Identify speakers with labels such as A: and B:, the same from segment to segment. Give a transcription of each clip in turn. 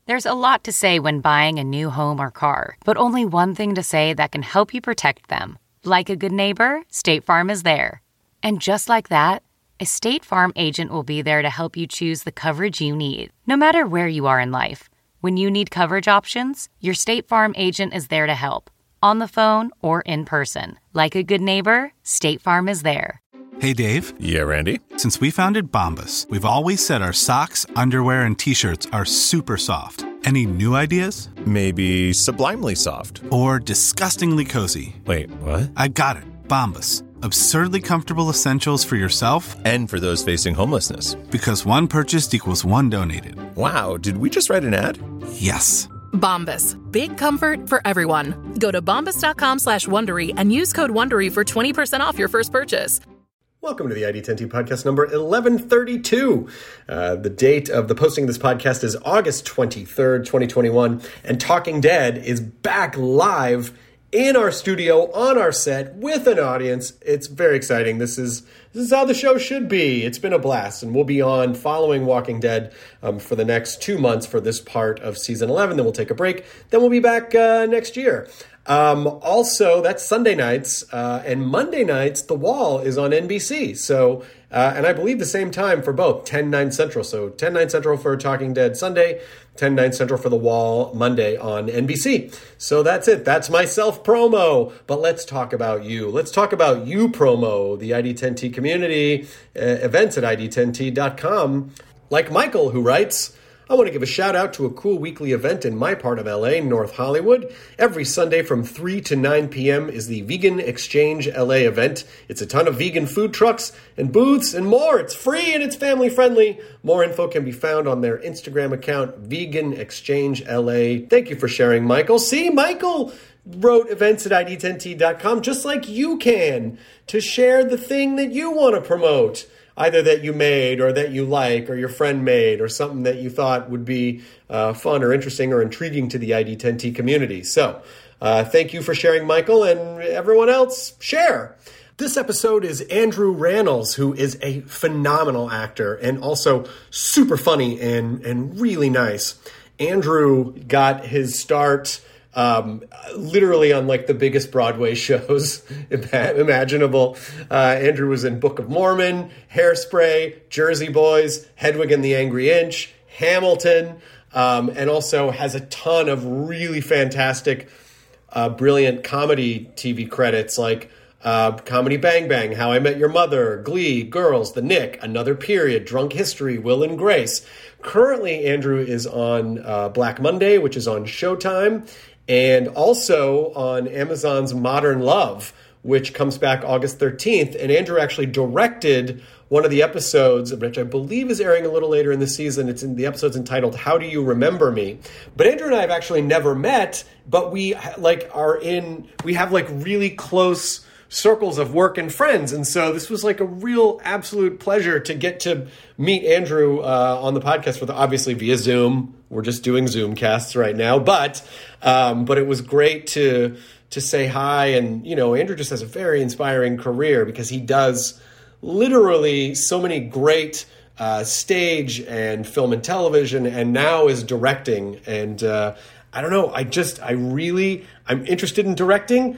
A: There's a lot to say when buying a new home or car, but only one thing to say that can help you protect them. Like a good neighbor, State Farm is there. And just like that, a State Farm agent will be there to help you choose the coverage you need, no matter where you are in life. When you need coverage options, your State Farm agent is there to help, on the phone or in person. Like a good neighbor, State Farm is there.
B: Hey, Dave.
C: Yeah, Randy.
B: Since we founded Bombas, we've always said our socks, underwear, and T-shirts are super soft. Any new ideas?
C: Maybe sublimely soft.
B: Or disgustingly cozy.
C: Wait, what?
B: I got it. Bombas. Absurdly comfortable essentials for yourself
C: and for those facing homelessness.
B: Because one purchased equals one donated.
C: Wow, did we just write an ad?
B: Yes.
D: Bombas. Big comfort for everyone. Go to bombas.com/Wondery and use code Wondery for 20% off your first purchase.
E: Welcome to the ID10T podcast number 1132. The date of the posting of this podcast is August 23rd, 2021. And Talking Dead is back live in our studio, on our set, with an audience. It's very exciting. This is how the show should be. It's been a blast, and we'll be on following Walking Dead for the next 2 months for this part of season 11. Then we'll take a break. Then we'll be back next year. Also, that's Sunday nights, and Monday nights, The Wall is on NBC. So, and I believe the same time for both, 10/9 Central. So 10/9 Central for Talking Dead Sunday, 10/9 Central for The Wall Monday on NBC. So that's it. That's my self-promo. But let's talk about you. Let's talk about you promo, the ID10T community, events at ID10T.com. Like Michael, who writes, I want to give a shout out to a cool weekly event in my part of LA, North Hollywood. Every Sunday from 3 to 9 p.m. is the Vegan Exchange LA event. It's a ton of vegan food trucks and booths and more. It's free and it's family friendly. More info can be found on their Instagram account, Vegan Exchange LA. Thank you for sharing, Michael. See, Michael wrote events at ID10T.com just like you can to share the thing that you want to promote. Either that you made or that you like or your friend made or something that you thought would be fun or interesting or intriguing to the ID10T community. So thank you for sharing, Michael, and everyone else, share. This episode is Andrew Rannells, who is a phenomenal actor and also super funny and really nice. Andrew got his start literally on like the biggest Broadway shows imaginable. Andrew was in Book of Mormon, Hairspray, Jersey Boys, Hedwig and the Angry Inch, Hamilton, and also has a ton of really fantastic, brilliant comedy TV credits like Comedy Bang Bang, How I Met Your Mother, Glee, Girls, The Knick, Another Period, Drunk History, Will and Grace. Currently, Andrew is on Black Monday, which is on Showtime, and also on Amazon's Modern Love, which comes back August 13th. And Andrew actually directed one of the episodes, which I believe is airing a little later in the season. It's in the episode's entitled How Do You Remember Me? But Andrew and I have actually never met, but we have really close circles of work and friends. And so this was like a real absolute pleasure to get to meet Andrew on the podcast, obviously via Zoom. We're just doing Zoom casts right now, but it was great to say hi. And, you know, Andrew just has a very inspiring career because he does literally so many great stage and film and television, and now is directing. And I don't know, I'm interested in directing.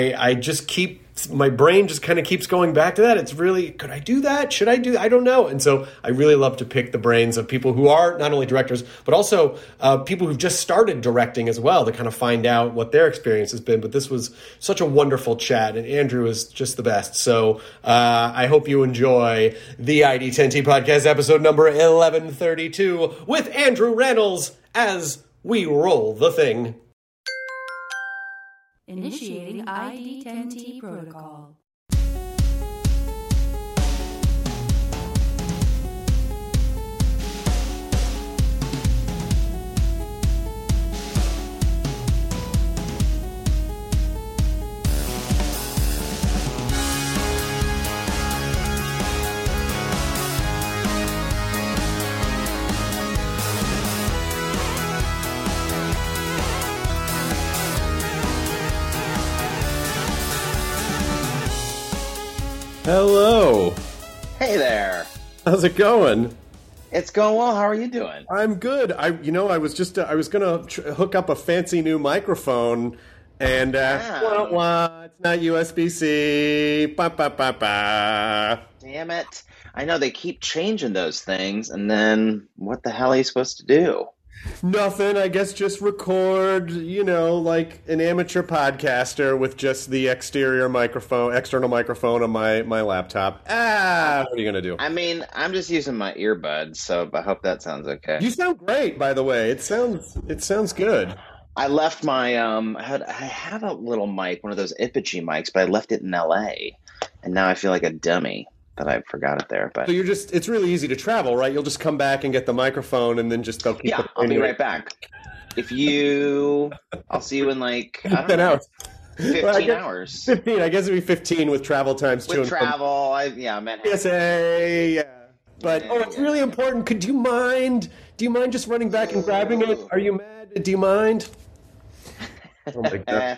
E: My brain just kind of keeps going back to that. It's really, could I do that? Should I do that? I don't know. And so I really love to pick the brains of people who are not only directors, but also people who've just started directing as well to kind of find out what their experience has been. But this was such a wonderful chat, and Andrew is just the best. So I hope you enjoy the ID10T podcast episode number 1132 with Andrew Rannells as we roll the thing.
F: Initiating ID10T protocol.
E: Hello.
G: Hey there.
E: How's it going?
G: It's going well. How are you doing?
E: I'm good. I was just I was gonna hook up a fancy new microphone, and it's not USB-C. Ba, ba, ba, ba.
G: Damn it! I know they keep changing those things, and then what the hell are you supposed to do?
E: Nothing. I guess just record, like an amateur podcaster with just the external microphone on my laptop. What are you going to do?
G: I mean, I'm just using my earbuds, so I hope that sounds okay.
E: You sound great, by the way. It sounds good.
G: I left my I have a little mic, one of those Ipogee mics, but I left it in LA, and now I feel like a dummy that I forgot it there. But
E: so it's really easy to travel, right? You'll just come back and get the microphone, and then they'll keep it.
G: I'll be right back. I'll see you in like
E: 10 hours.
G: 15 hours.
E: 15. I guess it'd be 15 with travel times too.
G: With travel, Manhattan.
E: PSA, yeah. But it's really important. Do you mind just running back and grabbing it? Are you mad? Do you mind? Oh my god.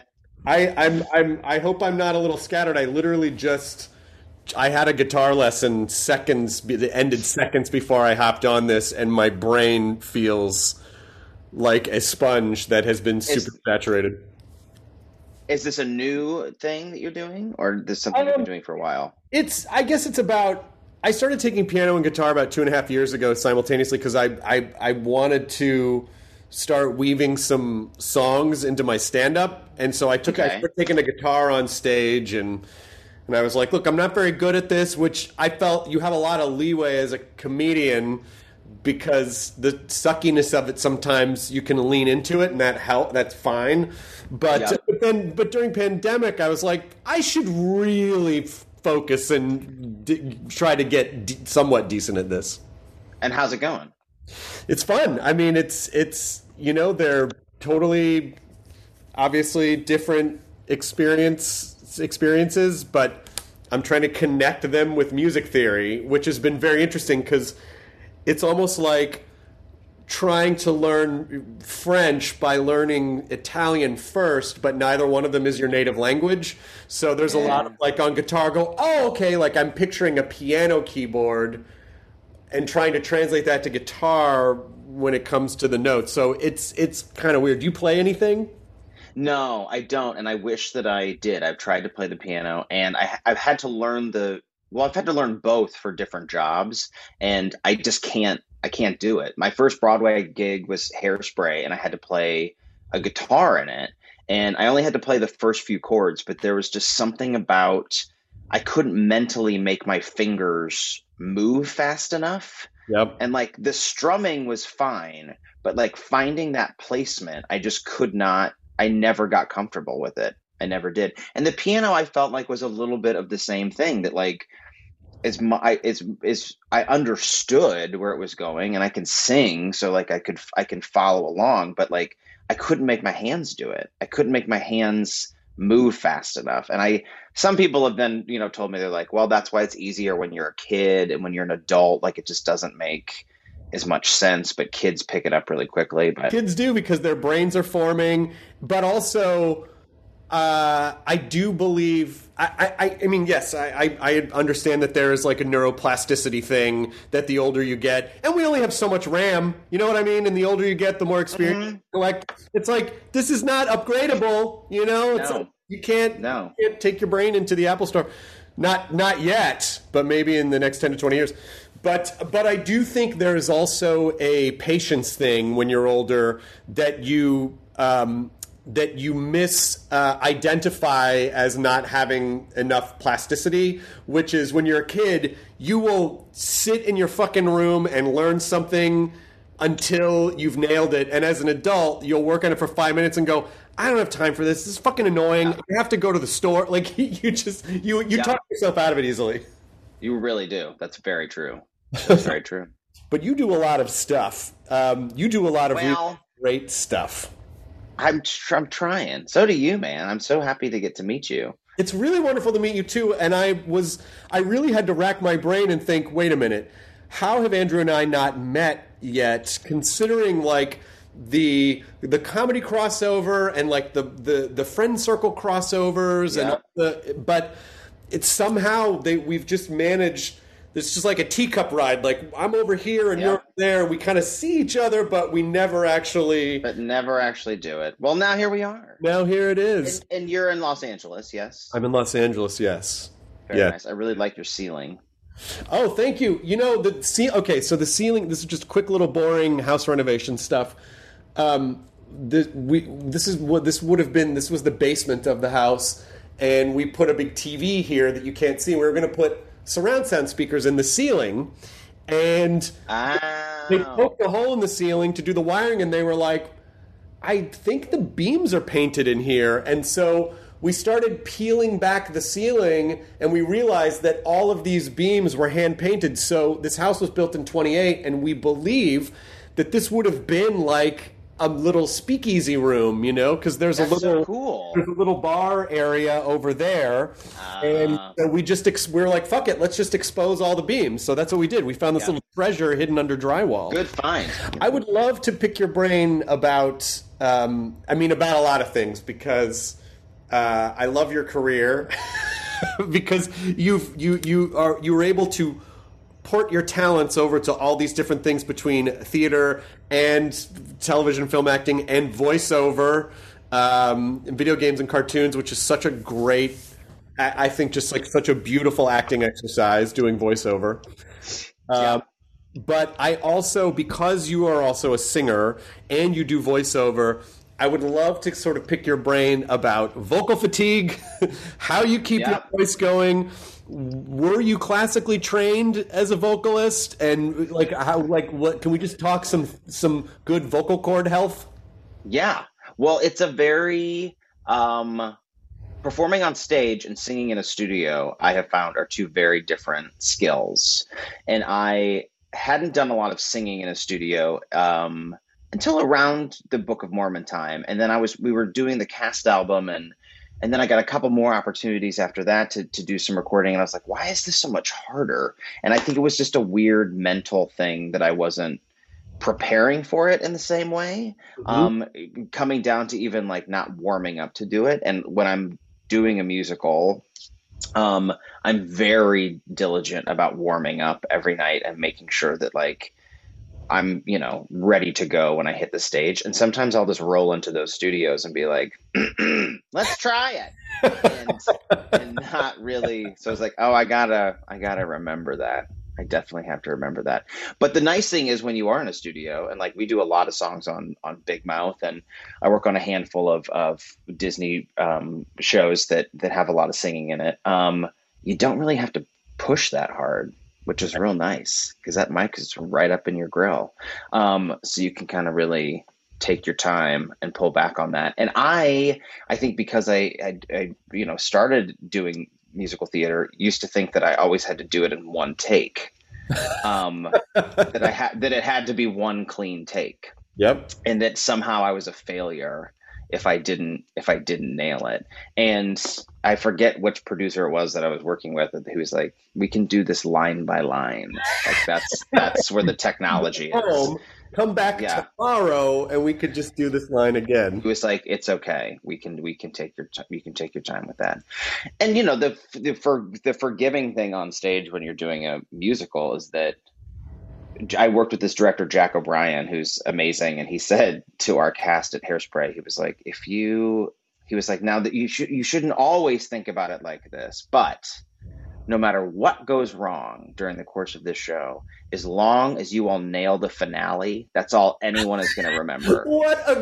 E: I hope I'm not a little scattered. I literally I had a guitar lesson it ended seconds before I hopped on this, and my brain feels like a sponge that has been super saturated.
G: Is this a new thing that you're doing, or this something you've been doing for a while?
E: I guess it's about. I started taking piano and guitar about 2.5 years ago simultaneously because I wanted to start weaving some songs into my stand-up, and so I started taking the guitar on stage and I was like, look, I'm not very good at this, which I felt you have a lot of leeway as a comedian because the suckiness of it sometimes you can lean into it, and that's fine. But during pandemic, I was like, I should really focus and try to get somewhat decent at this.
G: And how's it going?
E: It's fun. I mean, it's they're totally, obviously different experiences, but I'm trying to connect them with music theory, which has been very interesting because it's almost like trying to learn French by learning Italian first, but neither one of them is your native language. So there's a lot of like on guitar like I'm picturing a piano keyboard and trying to translate that to guitar when it comes to the notes. So it's kind of weird. Do you play anything?
G: No, I don't, and I wish that I did. I've tried to play the piano, and I've had to learn I've had to learn both for different jobs, and I just can't do it. My first Broadway gig was Hairspray, and I had to play a guitar in it, and I only had to play the first few chords, but there was just something about I couldn't mentally make my fingers move fast enough.
E: Yep.
G: And like the strumming was fine, but like finding that placement, I just could not. I never got comfortable with it. I never did. And the piano I felt like was a little bit of the same thing, that like I understood where it was going, and I can sing, so like I can follow along, but like I couldn't make my hands do it. I couldn't make my hands move fast enough. And some people have then, told me, they're like, well, that's why it's easier when you're a kid, and when you're an adult, like it just doesn't make as much sense, but kids pick it up really quickly. But
E: kids do, because their brains are forming, but also I do believe I mean, yes, I understand that there is like a neuroplasticity thing that the older you get, and we only have so much RAM, you know what I mean? And the older you get, the more experience you collect. It's like, this is not upgradable, It's like, you can't take your brain into the Apple Store. Not yet, but maybe in the next 10 to 20 years. But I do think there is also a patience thing when you're older that you misidentify as not having enough plasticity, which is when you're a kid, you will sit in your fucking room and learn something until you've nailed it. And as an adult, you'll work on it for 5 minutes and go, I don't have time for this. This is fucking annoying. I have to go to the store. Like you talk yourself out of it easily.
G: You really do. That's very true. That's very true.
E: But you do a lot of stuff. You do a lot of really great stuff.
G: I'm trying. So do you, man. I'm so happy to get to meet you.
E: It's really wonderful to meet you too. And I really had to rack my brain and think, wait a minute, how have Andrew and I not met yet? Considering like the comedy crossover and like the friend circle crossovers, but it's somehow we've just managed it's just like a teacup ride. Like I'm over here and you're over there. We kind of see each other, but we never actually
G: do it. Well, now here we are.
E: Now here it is.
G: And you're in Los Angeles, yes?
E: I'm in Los Angeles, yes.
G: Very nice. I really like your ceiling.
E: Oh, thank you. You know, so the ceiling, this is just quick little boring house renovation stuff. This was the basement of the house, and we put a big TV here that you can't see. We were going to put surround sound speakers in the ceiling, and they poked a hole in the ceiling to do the wiring, and they were like, I think the beams are painted in here. And so we started peeling back the ceiling, and we realized that all of these beams were hand painted. So this house was built in 1928, and we believe that this would have been like a little speakeasy room, you know, because there's there's a little bar area over there, and so we're like, fuck it, let's just expose all the beams. So that's what we did. We found this little treasure hidden under drywall.
G: Good find.
E: I would love to pick your brain about, about a lot of things, because I love your career, because you were able to port your talents over to all these different things between theater and television, film acting, and voiceover, video games and cartoons, which is such a great, I think, just like such a beautiful acting exercise doing voiceover. But I also, because you are also a singer and you do voiceover, I would love to sort of pick your brain about vocal fatigue, how you keep your voice going. Were you classically trained as a vocalist, and what can we just talk some good vocal cord health? Yeah.
G: Well, it's a very performing on stage and singing in a studio, I have found, are two very different skills. And I hadn't done a lot of singing in a studio until around the Book of Mormon time. And then we were doing the cast album, and then I got a couple more opportunities after that to do some recording. And I was like, why is this so much harder? And I think it was just a weird mental thing that I wasn't preparing for it in the same way. Mm-hmm. Coming down to even like not warming up to do it. And when I'm doing a musical, I'm very diligent about warming up every night and making sure that like I'm, ready to go when I hit the stage. And sometimes I'll just roll into those studios and be like, let's try it. And not really. So I was like, oh, I gotta remember that. I definitely have to remember that. But the nice thing is when you are in a studio, and like we do a lot of songs on Big Mouth, and I work on a handful of Disney shows that have a lot of singing in it. You don't really have to push that hard, which is real nice, because that mic is right up in your grill. So you can kind of really take your time and pull back on that. And I think because I started doing musical theater, used to think that I always had to do it in one take, that it had to be one clean take.
E: Yep.
G: And that somehow I was a failure if I didn't nail it. And I forget which producer it was that I was working with, who was like, we can do this line by line. Like that's where the technology is.
E: Come back tomorrow and we could just do this line again.
G: It was like, it's okay. We can take your time with that. And the forgiving thing on stage when you're doing a musical is that I worked with this director, Jack O'Brien, who's amazing. And he said to our cast at Hairspray, he was like, now that you shouldn't always think about it like this, but no matter what goes wrong during the course of this show, as long as you all nail the finale, that's all anyone is going to remember.
E: What a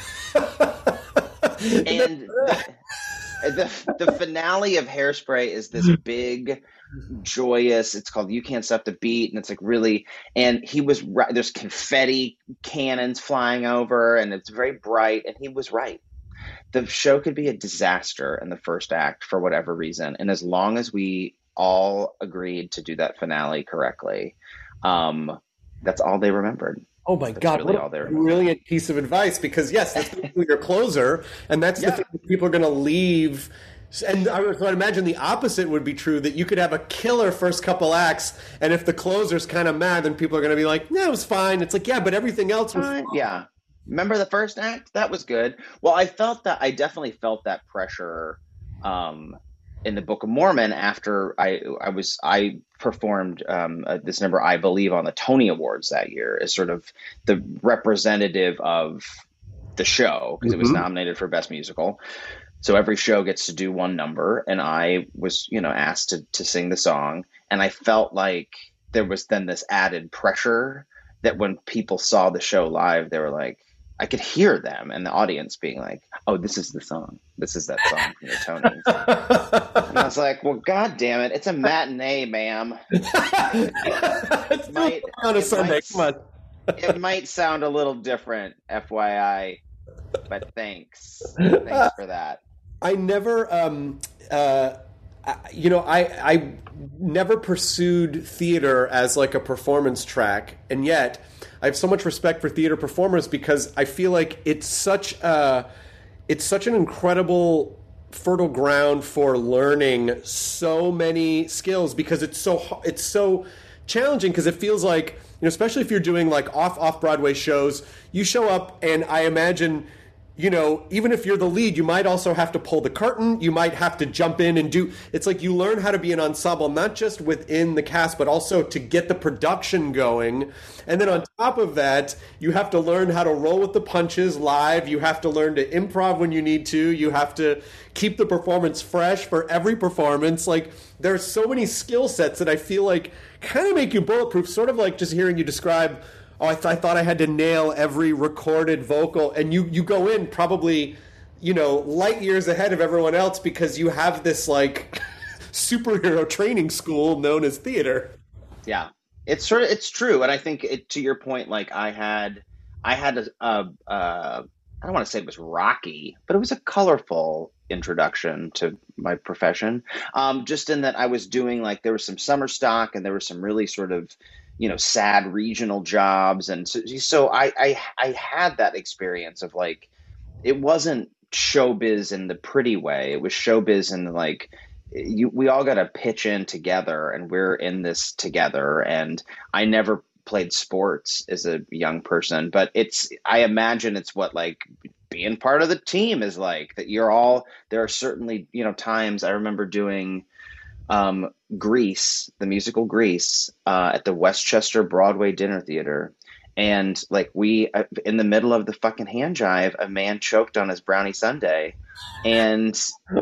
G: and the finale of Hairspray is this big, joyous, it's called You Can't Stop the Beat, and it's like really, and he was right, there's confetti cannons flying over, and it's very bright, and he was right. The show could be a disaster in the first act for whatever reason, and as long as we all agreed to do that finale correctly, that's all they remembered.
E: Oh my God, really what a brilliant piece of advice, because yes, that's your closer, and that's the thing that people are going to leave. And I would imagine the opposite would be true, that you could have a killer first couple acts, and if the closer's kind of mad, then people are going to be like, no, it was fine. It's like, yeah, but everything else was fine.
G: Yeah. Remember the first act? That was good. Well, I definitely felt that pressure in the Book of Mormon, after I performed this number, I Believe, on the Tony Awards that year, as sort of the representative of the show, because it was nominated for Best Musical. So every show gets to do one number, and I was, asked to sing the song. And I felt like there was then this added pressure that when people saw the show live, they were like, I could hear them and the audience being like, oh, this is the song. This is that song from the Tonys. And I was like, well, God damn it. It's a matinee, ma'am. It might sound a little different, FYI, but thanks. Thanks for that.
E: I never, I never pursued theater as like a performance track, and yet I have so much respect for theater performers because I feel like it's such an incredible fertile ground for learning so many skills, because it's so challenging, because it feels like, especially if you're doing like off Broadway shows, you show up and I imagine, even if you're the lead, you might also have to pull the curtain. You might have to jump in and it's like you learn how to be an ensemble, not just within the cast, but also to get the production going. And then on top of that, you have to learn how to roll with the punches live. You have to learn to improv when you need to. You have to keep the performance fresh for every performance. Like, there's so many skill sets that I feel like kind of make you bulletproof, sort of like just hearing you describe, I thought I had to nail every recorded vocal. And you go in probably, light years ahead of everyone else because you have this, like, superhero training school known as theater.
G: Yeah, it's true. And I think to your point, like, I had I don't want to say it was rocky, but it was a colorful introduction to my profession. Just in that I was doing, like, there was some summer stock and there was some really sort of, sad regional jobs. And so I had that experience of, like, it wasn't showbiz in the pretty way. It was showbiz in the, like, we all got to pitch in together and we're in this together. And I never played sports as a young person, but I imagine it's what, like, being part of the team is like, that there are certainly, times I remember doing Grease, the musical Grease, at the Westchester Broadway Dinner Theater. And, like, in the middle of the fucking hand jive, a man choked on his brownie sundae, and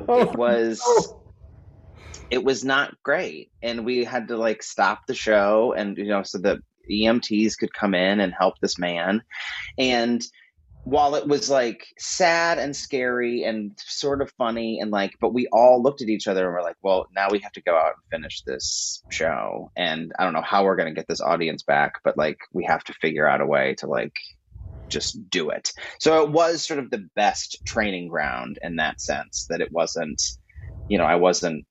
G: it was not great. And we had to, like, stop the show, and, so the EMTs could come in and help this man. And while it was, like, sad and scary and sort of funny, and, like, but we all looked at each other and were like, well, now we have to go out and finish this show. And I don't know how we're going to get this audience back, but, like, we have to figure out a way to, like, just do it. So it was sort of the best training ground in that sense, that it wasn't, I wasn't,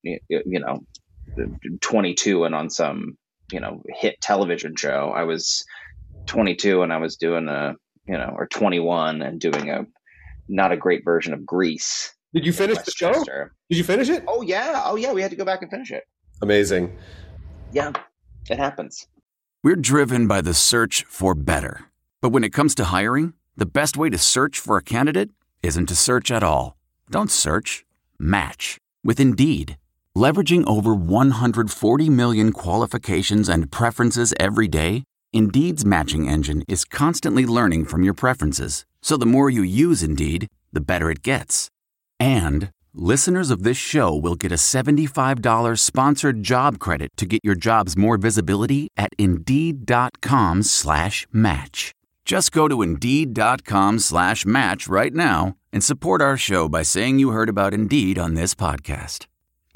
G: 22 and on some, hit television show. I was 22 and I was doing or 21 and doing not a great version of Grease.
E: Did you finish the show? Did you finish it?
G: Oh yeah. We had to go back and finish it.
E: Amazing.
G: Yeah, it happens.
H: We're driven by the search for better. But when it comes to hiring, the best way to search for a candidate isn't to search at all. Don't search. Match with Indeed. Leveraging over 140 million qualifications and preferences every day, Indeed's matching engine is constantly learning from your preferences. So the more you use Indeed, the better it gets. And listeners of this show will get a $75 sponsored job credit to get your jobs more visibility at Indeed.com/match. Just go to Indeed.com/match right now and support our show by saying you heard about Indeed on this podcast.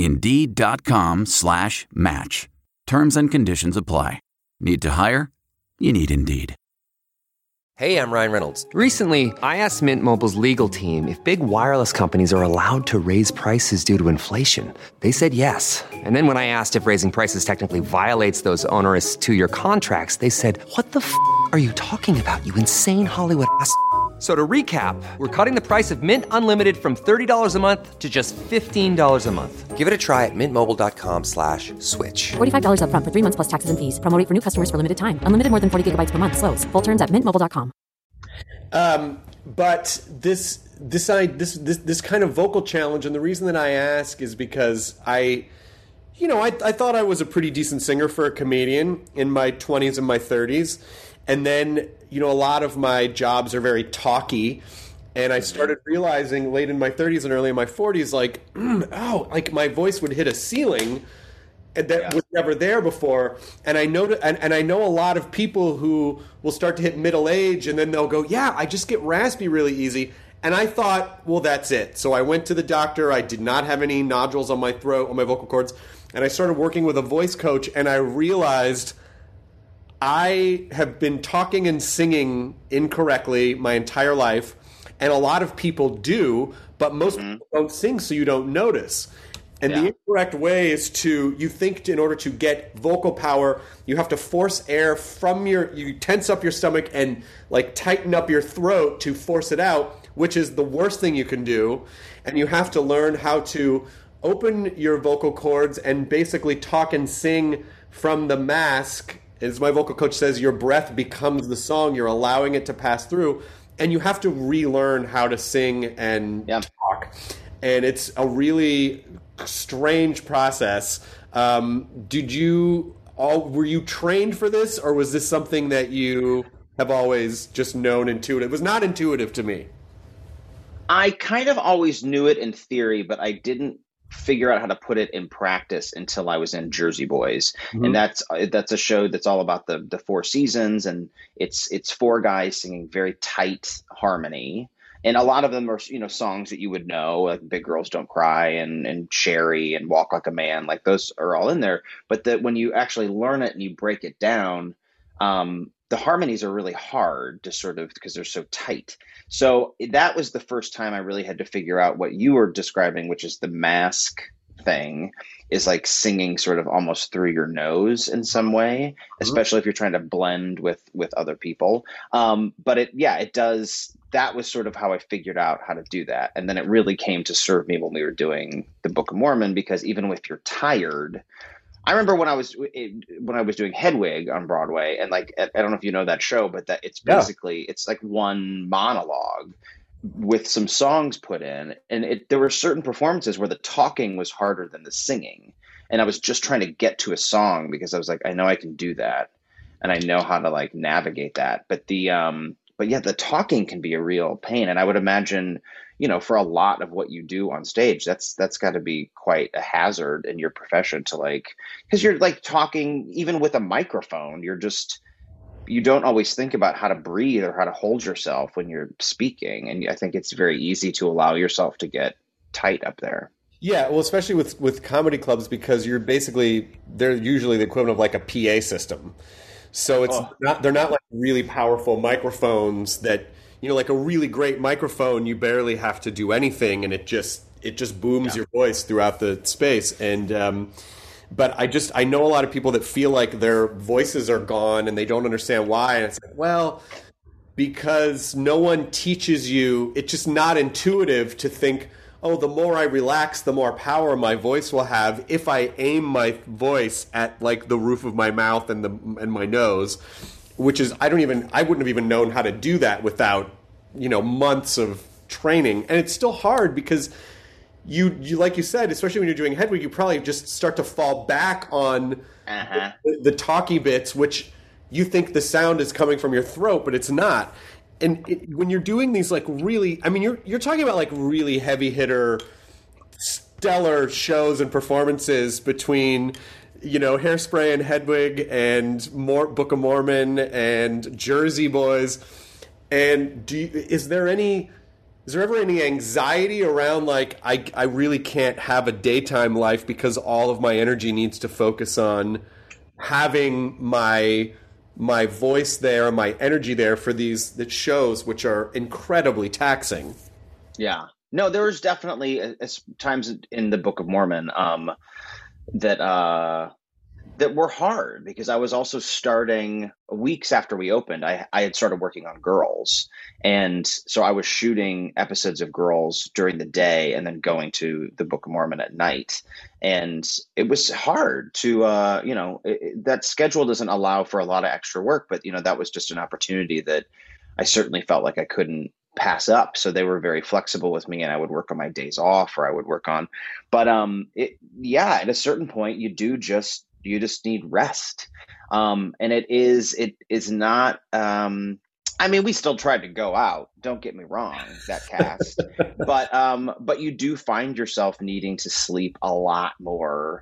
H: Indeed.com/match. Terms and conditions apply. Need to hire? You need Indeed.
I: Hey, I'm Ryan Reynolds. Recently, I asked Mint Mobile's legal team if big wireless companies are allowed to raise prices due to inflation. They said yes. And then when I asked if raising prices technically violates those onerous two-year contracts, they said, what the f*** are you talking about, you insane Hollywood ass f- So to recap, we're cutting the price of Mint Unlimited from $30 a month to just $15 a month. Give it a try at mintmobile.com/switch.
J: $45 up front for 3 months plus taxes and fees. Promo rate for new customers for limited time. Unlimited more than 40 gigabytes per month slows. Full terms at mintmobile.com.
E: But this kind of vocal challenge, and the reason that I ask is because I thought I was a pretty decent singer for a comedian in my 20s and my 30s. And then, a lot of my jobs are very talky. And I started realizing late in my 30s and early in my 40s, like, like my voice would hit a ceiling that was never there before. And I know, and I know a lot of people who will start to hit middle age and then they'll go, yeah, I just get raspy really easy. And I thought, well, that's it. So I went to the doctor. I did not have any nodules on my throat, on my vocal cords. And I started working with a voice coach, and I realized I have been talking and singing incorrectly my entire life. And a lot of people do, but most people don't sing, so you don't notice. And the incorrect way is you think in order to get vocal power, you have to force air from you tense up your stomach and like tighten up your throat to force it out, which is the worst thing you can do. And you have to learn how to open your vocal cords and basically talk and sing from the mask. As my vocal coach says, your breath becomes the song. You're allowing it to pass through. And you have to relearn how to sing and talk. And it's a really strange process. Were you trained for this, or was this something that you have always just known intuitive? It was not intuitive to me.
G: I kind of always knew it in theory, but I didn't figure out how to put it in practice until I was in Jersey Boys. And that's a show that's all about the four seasons, and it's four guys singing very tight harmony. And a lot of them are, songs that you would know, like Big Girls Don't Cry and Sherry and Walk Like a Man. Like those are all in there. But when you actually learn it and you break it down, the harmonies are really hard to sort of, because they're so tight. So that was the first time I really had to figure out what you were describing, which is the mask thing, is like singing sort of almost through your nose in some way, especially if you're trying to blend with other people. But it does. That was sort of how I figured out how to do that. And then it really came to serve me when we were doing the Book of Mormon, because even if you're tired, I remember when I was doing Hedwig on Broadway, and like, I don't know if you know that show, but that it's basically, it's like one monologue with some songs put in. And there were certain performances where the talking was harder than the singing. And I was just trying to get to a song because I was like, I know I can do that. And I know how to like navigate that. But the talking can be a real pain. And I would imagine, for a lot of what you do on stage, that's got to be quite a hazard in your profession to like, because you're like talking even with a microphone, you don't always think about how to breathe or how to hold yourself when you're speaking. And I think it's very easy to allow yourself to get tight up there.
E: Yeah, well, especially with comedy clubs, because they're usually the equivalent of like a PA system. So they're not like really powerful microphones that, like a really great microphone, you barely have to do anything, and it just booms your voice throughout the space. And but I know a lot of people that feel like their voices are gone and they don't understand why. And it's like, well, because no one teaches you. It's just not intuitive to think, oh, the more I relax, the more power my voice will have if I aim my voice at like the roof of my mouth and my nose, which is I wouldn't have even known how to do that without, months of training. And it's still hard because you like you said, especially when you're doing Hedwig, you probably just start to fall back on the talky bits, which you think the sound is coming from your throat, but it's not. And when you're doing these like really, I mean, you're talking about like really heavy hitter, stellar shows and performances between, Hairspray and Hedwig and Book of Mormon and Jersey Boys. And is there ever any anxiety around like I really can't have a daytime life because all of my energy needs to focus on having my voice there, my energy there for these shows, which are incredibly taxing?
G: Yeah. No, there was definitely times in the Book of Mormon that were hard, because I was also starting weeks after we opened. I had started working on Girls. And so I was shooting episodes of Girls during the day and then going to the Book of Mormon at night. And it was hard to, that schedule doesn't allow for a lot of extra work, but, that was just an opportunity that I certainly felt like I couldn't pass up. So they were very flexible with me, and I would work on my days off, or I would work on, but at a certain point you just need rest. And it is not, I mean, we still tried to go out, don't get me wrong, that cast, but you do find yourself needing to sleep a lot more,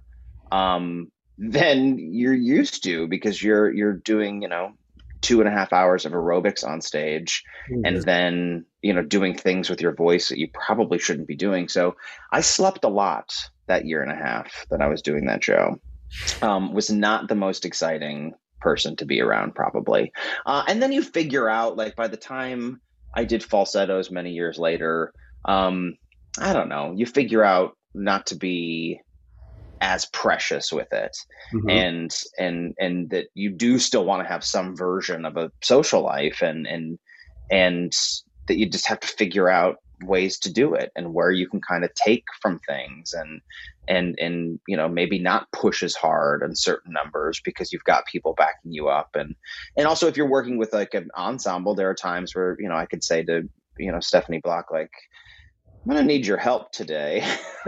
G: than you're used to, because you're doing, 2.5 hours of aerobics on stage, and then, doing things with your voice that you probably shouldn't be doing. So I slept a lot that year and a half that I was doing that show. Was not the most exciting person to be around, probably. And then you figure out, like, by the time I did falsettos many years later, I don't know, you figure out not to be as precious with it, and that you do still want to have some version of a social life, and that you just have to figure out ways to do it, and where you can kind of take from things, and maybe not push as hard on certain numbers because you've got people backing you up, and also if you're working with like an ensemble, there are times where I could say to Stephanie Block, like, I'm going to need your help today.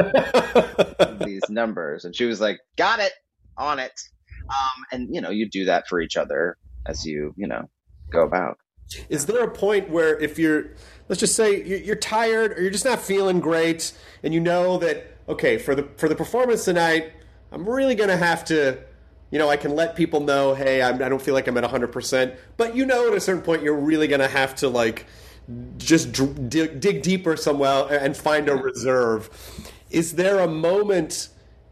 G: These numbers. And she was like, got it, on it. And, you do that for each other as you go about.
E: Is there a point where if let's just say you're tired, or you're just not feeling great, and you know that, okay, for the performance tonight, I'm really going to have to, I can let people know, hey, I don't feel like I'm at 100%, but at a certain point you're really going to have to, like, just dig deeper somewhere and find a reserve. Is there a moment,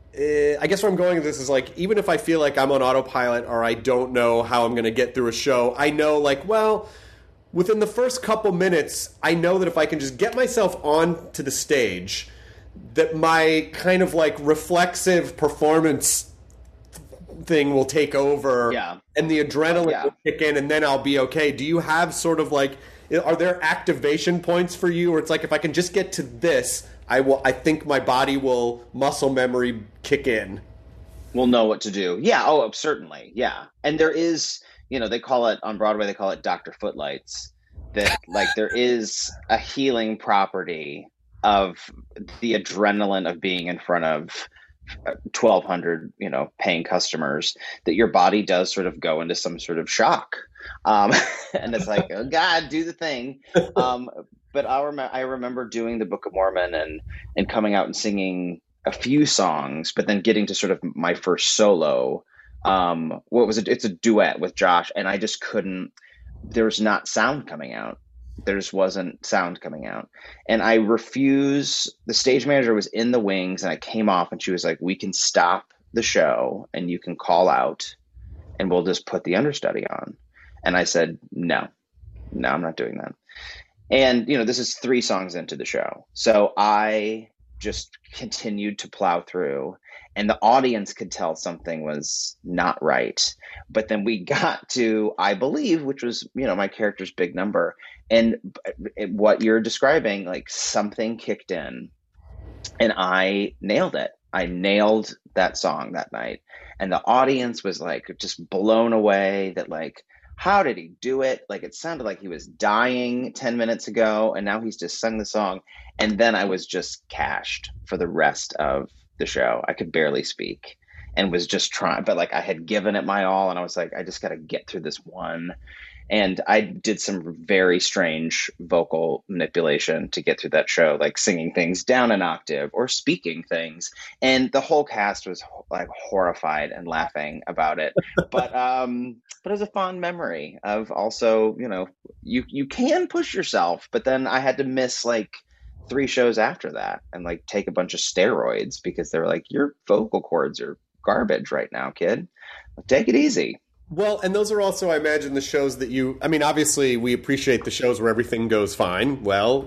E: I guess where I'm going with this is, like, even if I feel like I'm on autopilot, or I don't know how I'm going to get through a show, I know, like, well, within the first couple minutes, I know that if I can just get myself onto the stage, that my kind of, like, reflexive performance thing will take over, and the adrenaline will kick in, and then I'll be okay. Do you have sort of, like, are there activation points for you where it's like, if I can just get to this, I think my body will, muscle memory kick in?
G: We'll know what to do. Yeah. Oh, certainly. Yeah. And there is, they call it on Broadway, they call it Dr. Footlights, that, like, there is a healing property of the adrenaline of being in front of 1,200, paying customers, that your body does sort of go into some sort of shock. And it's like, oh God, do the thing. But I remember doing the Book of Mormon and coming out and singing a few songs, but then getting to sort of my first solo. It's a duet with Josh, and I just couldn't, there was not sound coming out. There just wasn't sound coming out. And I refused. The stage manager was in the wings, and I came off, and she was like, we can stop the show and you can call out and we'll just put the understudy on. And I said, no, I'm not doing that. And, this is 3 songs into the show. So I just continued to plow through, and the audience could tell something was not right. But then we got to, I Believe, which was, my character's big number. And what you're describing, like, something kicked in, and I nailed it. I nailed that song that night. And the audience was, like, just blown away that, like, how did he do it? Like, it sounded like he was dying 10 minutes ago, and now he's just sung the song. And then I was just cashed for the rest of the show. I could barely speak and was just trying, but, like, I had given it my all, and I was like, I just got to get through this one. And I did some very strange vocal manipulation to get through that show, like singing things down an octave or speaking things. And the whole cast was, like, horrified and laughing about it. But it was a fond memory of also, you can push yourself, but then I had to miss, like, 3 shows after that and, like, take a bunch of steroids because they were like, your vocal cords are garbage right now, kid. Take it easy.
E: Well, and those are also, I imagine, the shows that obviously we appreciate the shows where everything goes fine. Well,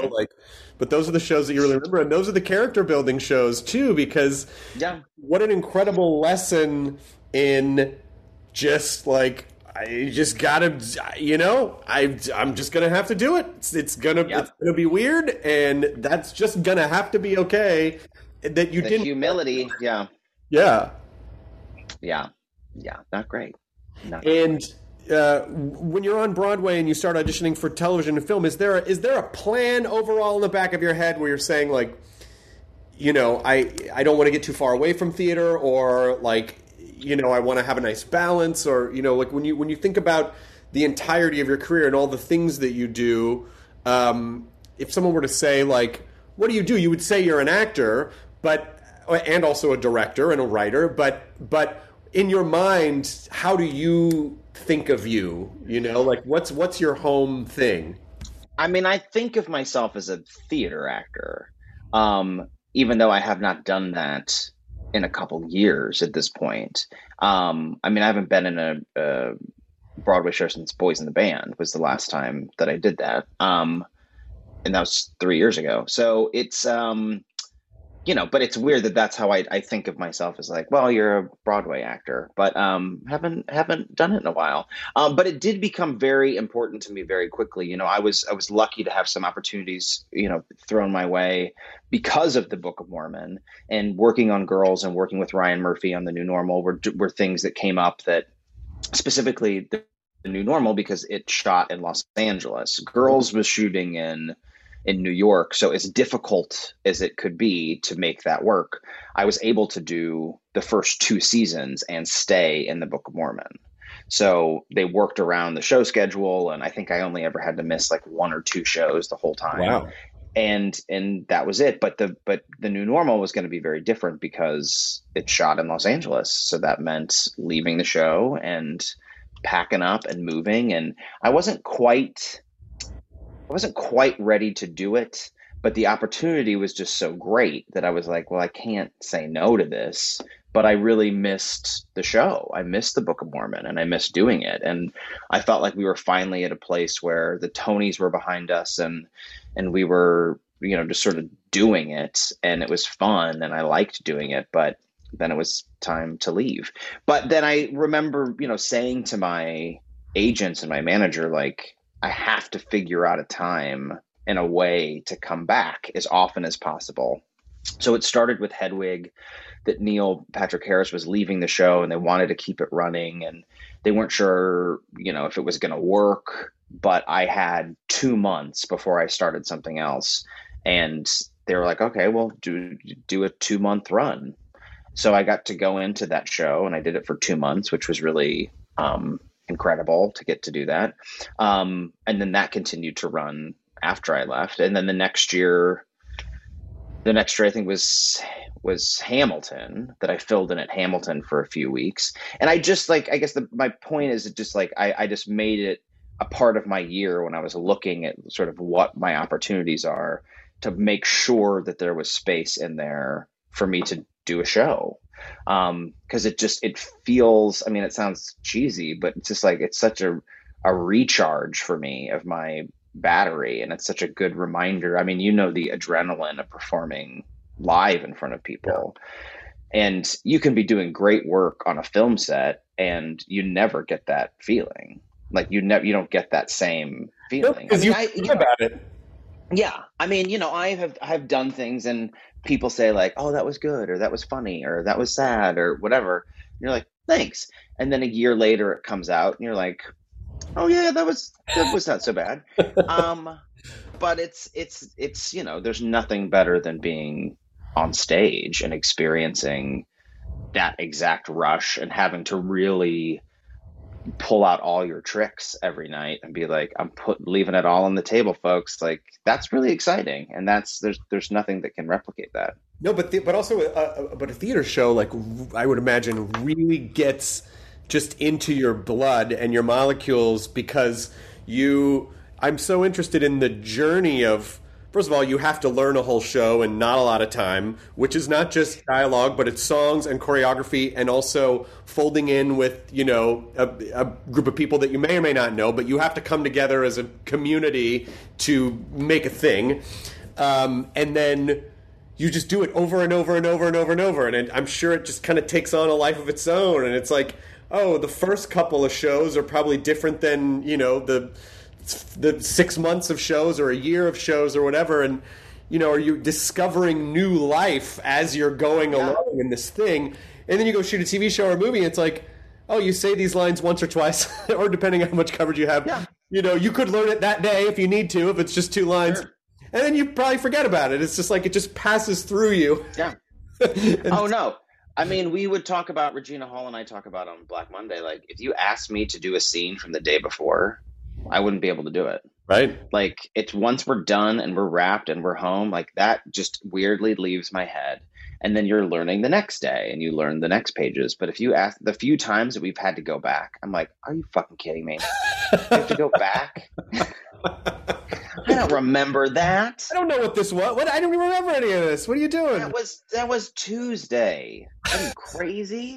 E: but those are the shows that you really remember. And those are the character building shows too, because what an incredible lesson in just, like, I just gotta, I'm just gonna have to do it. It's gonna be weird, and that's just gonna have to be okay. That you didn't
G: humility,
E: yeah,
G: not great.
E: And when you're on Broadway and you start auditioning for television and film, is there a plan overall in the back of your head where you're saying, like, you know, I don't want to get too far away from theater, or like, you know, I want to have a nice balance, or, you know, like when you think about the entirety of your career and all the things that you do, if someone were to say, like, what do? You would say you're an actor, and also a director and a writer, but in your mind, how do you think of you? You know, like, what's your home thing?
G: I mean, I think of myself as a theater actor, even though I have not done that in a couple years at this point. I mean, I haven't been in a Broadway show since Boys in the Band was the last time that I did that. And that was 3 years ago. So it's, you know, but it's weird that that's how I think of myself, as like, well, you're a Broadway actor, but haven't done it in a while. But it did become very important to me very quickly. You know, I was lucky to have some opportunities, you know, thrown my way because of the Book of Mormon, and working on Girls and working with Ryan Murphy on The New Normal were things that came up, that specifically the New Normal, because it shot in Los Angeles. Girls was shooting in New York. So as difficult as it could be to make that work, I was able to do the first 2 seasons and stay in the Book of Mormon. So they worked around the show schedule, and I think I only ever had to miss like 1 or 2 shows the whole time.
E: Wow.
G: And that was it. But the New Normal was going to be very different because it shot in Los Angeles. So that meant leaving the show and packing up and moving. And I wasn't quite ready to do it, but the opportunity was just so great that I was like, well, I can't say no to this. But I really missed the show. I missed the Book of Mormon, and I missed doing it. And I felt like we were finally at a place where the Tonys were behind us, and we were, you know, just sort of doing it, and it was fun, and I liked doing it. But then it was time to leave. But then I remember, you know, saying to my agents and my manager, like, I have to figure out a time and a way to come back as often as possible. So it started with Hedwig, that Neil Patrick Harris was leaving the show and they wanted to keep it running, and they weren't sure, you know, if it was going to work, but I had 2 months before I started something else, and they were like, okay, well, do a 2-month run. So I got to go into that show, and I did it for 2 months, which was really, incredible to get to do that. And then that continued to run after I left. And then the next year I think was Hamilton, that I filled in at Hamilton for a few weeks. And I just, like, I guess my point is just like, I just made it a part of my year when I was looking at sort of what my opportunities are, to make sure that there was space in there for me to do a show. Cause it feels, I mean, it sounds cheesy, but it's just like, it's such a recharge for me of my battery. And it's such a good reminder. I mean, you know, the adrenaline of performing live in front of people, and you can be doing great work on a film set and you never get that feeling. Like you don't get that same feeling.
E: Because you think about it.
G: Yeah. I mean, you know, I've done things and people say like, oh, that was good, or that was funny, or that was sad, or whatever. And you're like, thanks. And then a year later it comes out and you're like, oh yeah, that was not so bad. But it's, you know, there's nothing better than being on stage and experiencing that exact rush and having to really pull out all your tricks every night and be like, I'm leaving it all on the table, folks. Like, that's really exciting. And there's nothing that can replicate that.
E: No, but also a theater show, like, I would imagine, really gets just into your blood and your molecules, because I'm so interested in the journey of, first of all, you have to learn a whole show in not a lot of time, which is not just dialogue, but it's songs and choreography, and also folding in with, you know, a group of people that you may or may not know, but you have to come together as a community to make a thing. And then you just do it over and over and over and over and over. And I'm sure it just kind of takes on a life of its own. And it's like, oh, the first couple of shows are probably different than, you know, the 6 months of shows or a year of shows or whatever. And, you know, are you discovering new life as you're going along in this thing? And then you go shoot a TV show or a movie, and it's like, oh, you say these lines once or twice, or depending on how much coverage you have,
G: Yeah.
E: you could learn it that day if you need to, if it's just 2 lines.
G: Sure.
E: And then you probably forget about it. It's just like it just passes through you.
G: Yeah. Oh, no. I mean, we would talk about, Regina Hall and I talk about on Black Monday, like, if you asked me to do a scene from the day before, I wouldn't be able to do it.
E: Right.
G: Like, it's once we're done and we're wrapped and we're home, like, that just weirdly leaves my head. And then you're learning the next day and you learn the next pages. But if you ask the few times that we've had to go back, I'm like, are you fucking kidding me? You have to go back? I don't remember that.
E: I don't know what this was. I don't even remember any of this. What are you doing?
G: That was Tuesday. Are you crazy?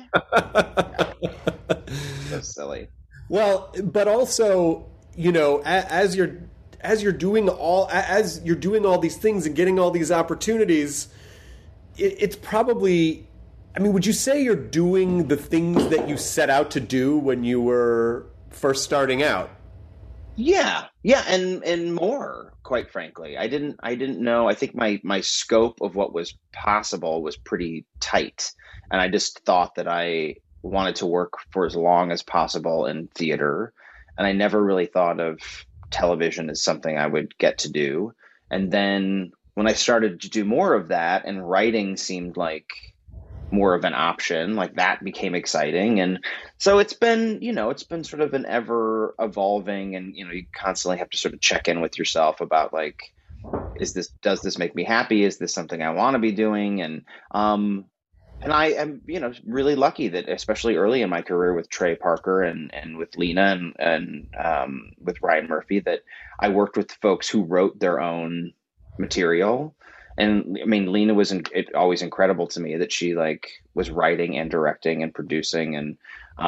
G: So silly.
E: Well, but also, as you're doing all these things and getting all these opportunities, it's probably, I mean, would you say you're doing the things that you set out to do when you were first starting out?
G: Yeah, and more, quite frankly. I didn't know. I think my scope of what was possible was pretty tight, and I just thought that I wanted to work for as long as possible in theater, and I never really thought of television as something I would get to do. And then when I started to do more of that, and writing seemed like more of an option, like that became exciting. And so it's been sort of an ever evolving, and you constantly have to sort of check in with yourself about, like, does this make me happy? Is this something I want to be doing? And I am, really lucky that, especially early in my career with Trey Parker and with Lena and with Ryan Murphy, that I worked with folks who wrote their own material. And I mean, Lena was always incredible to me that she was writing and directing and producing and,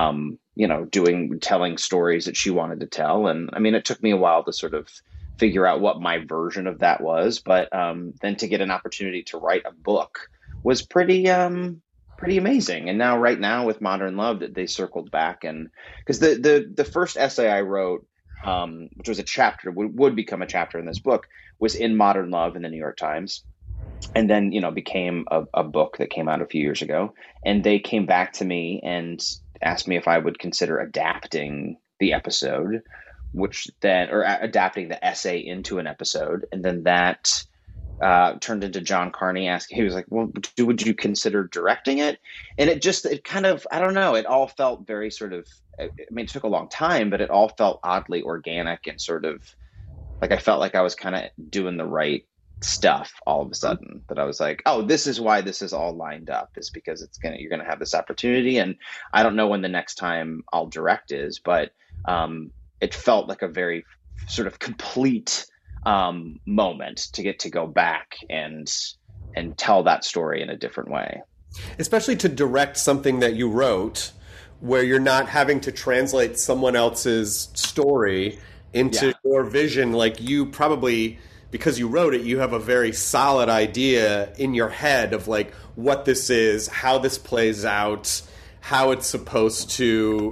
G: telling stories that she wanted to tell. And I mean, it took me a while to sort of figure out what my version of that was. But then to get an opportunity to write a book was pretty amazing. And right now with Modern Love, that they circled back, and because the first essay I wrote, which was a chapter, would become a chapter in this book, was in Modern Love in the New York Times. And then, became a book that came out a few years ago. And they came back to me and asked me if I would consider adapting the episode, or adapting the essay into an episode. And then that turned into John Carney asking, he was like, well, would you consider directing it? And it kind of, I don't know, it all felt very sort of, I mean, it took a long time, but it all felt oddly organic and sort of like I felt like I was kind of doing the right stuff all of a sudden, that I was like, oh, this is why this is all lined up, is because you're going to have this opportunity. And I don't know when the next time I'll direct is, but it felt like a very sort of complete moment to get to go back and tell that story in a different way.
E: Especially to direct something that you wrote, where you're not having to translate someone else's story into your vision. Like, you probably, because you wrote it, you have a very solid idea in your head of like what this is, how this plays out, how it's supposed to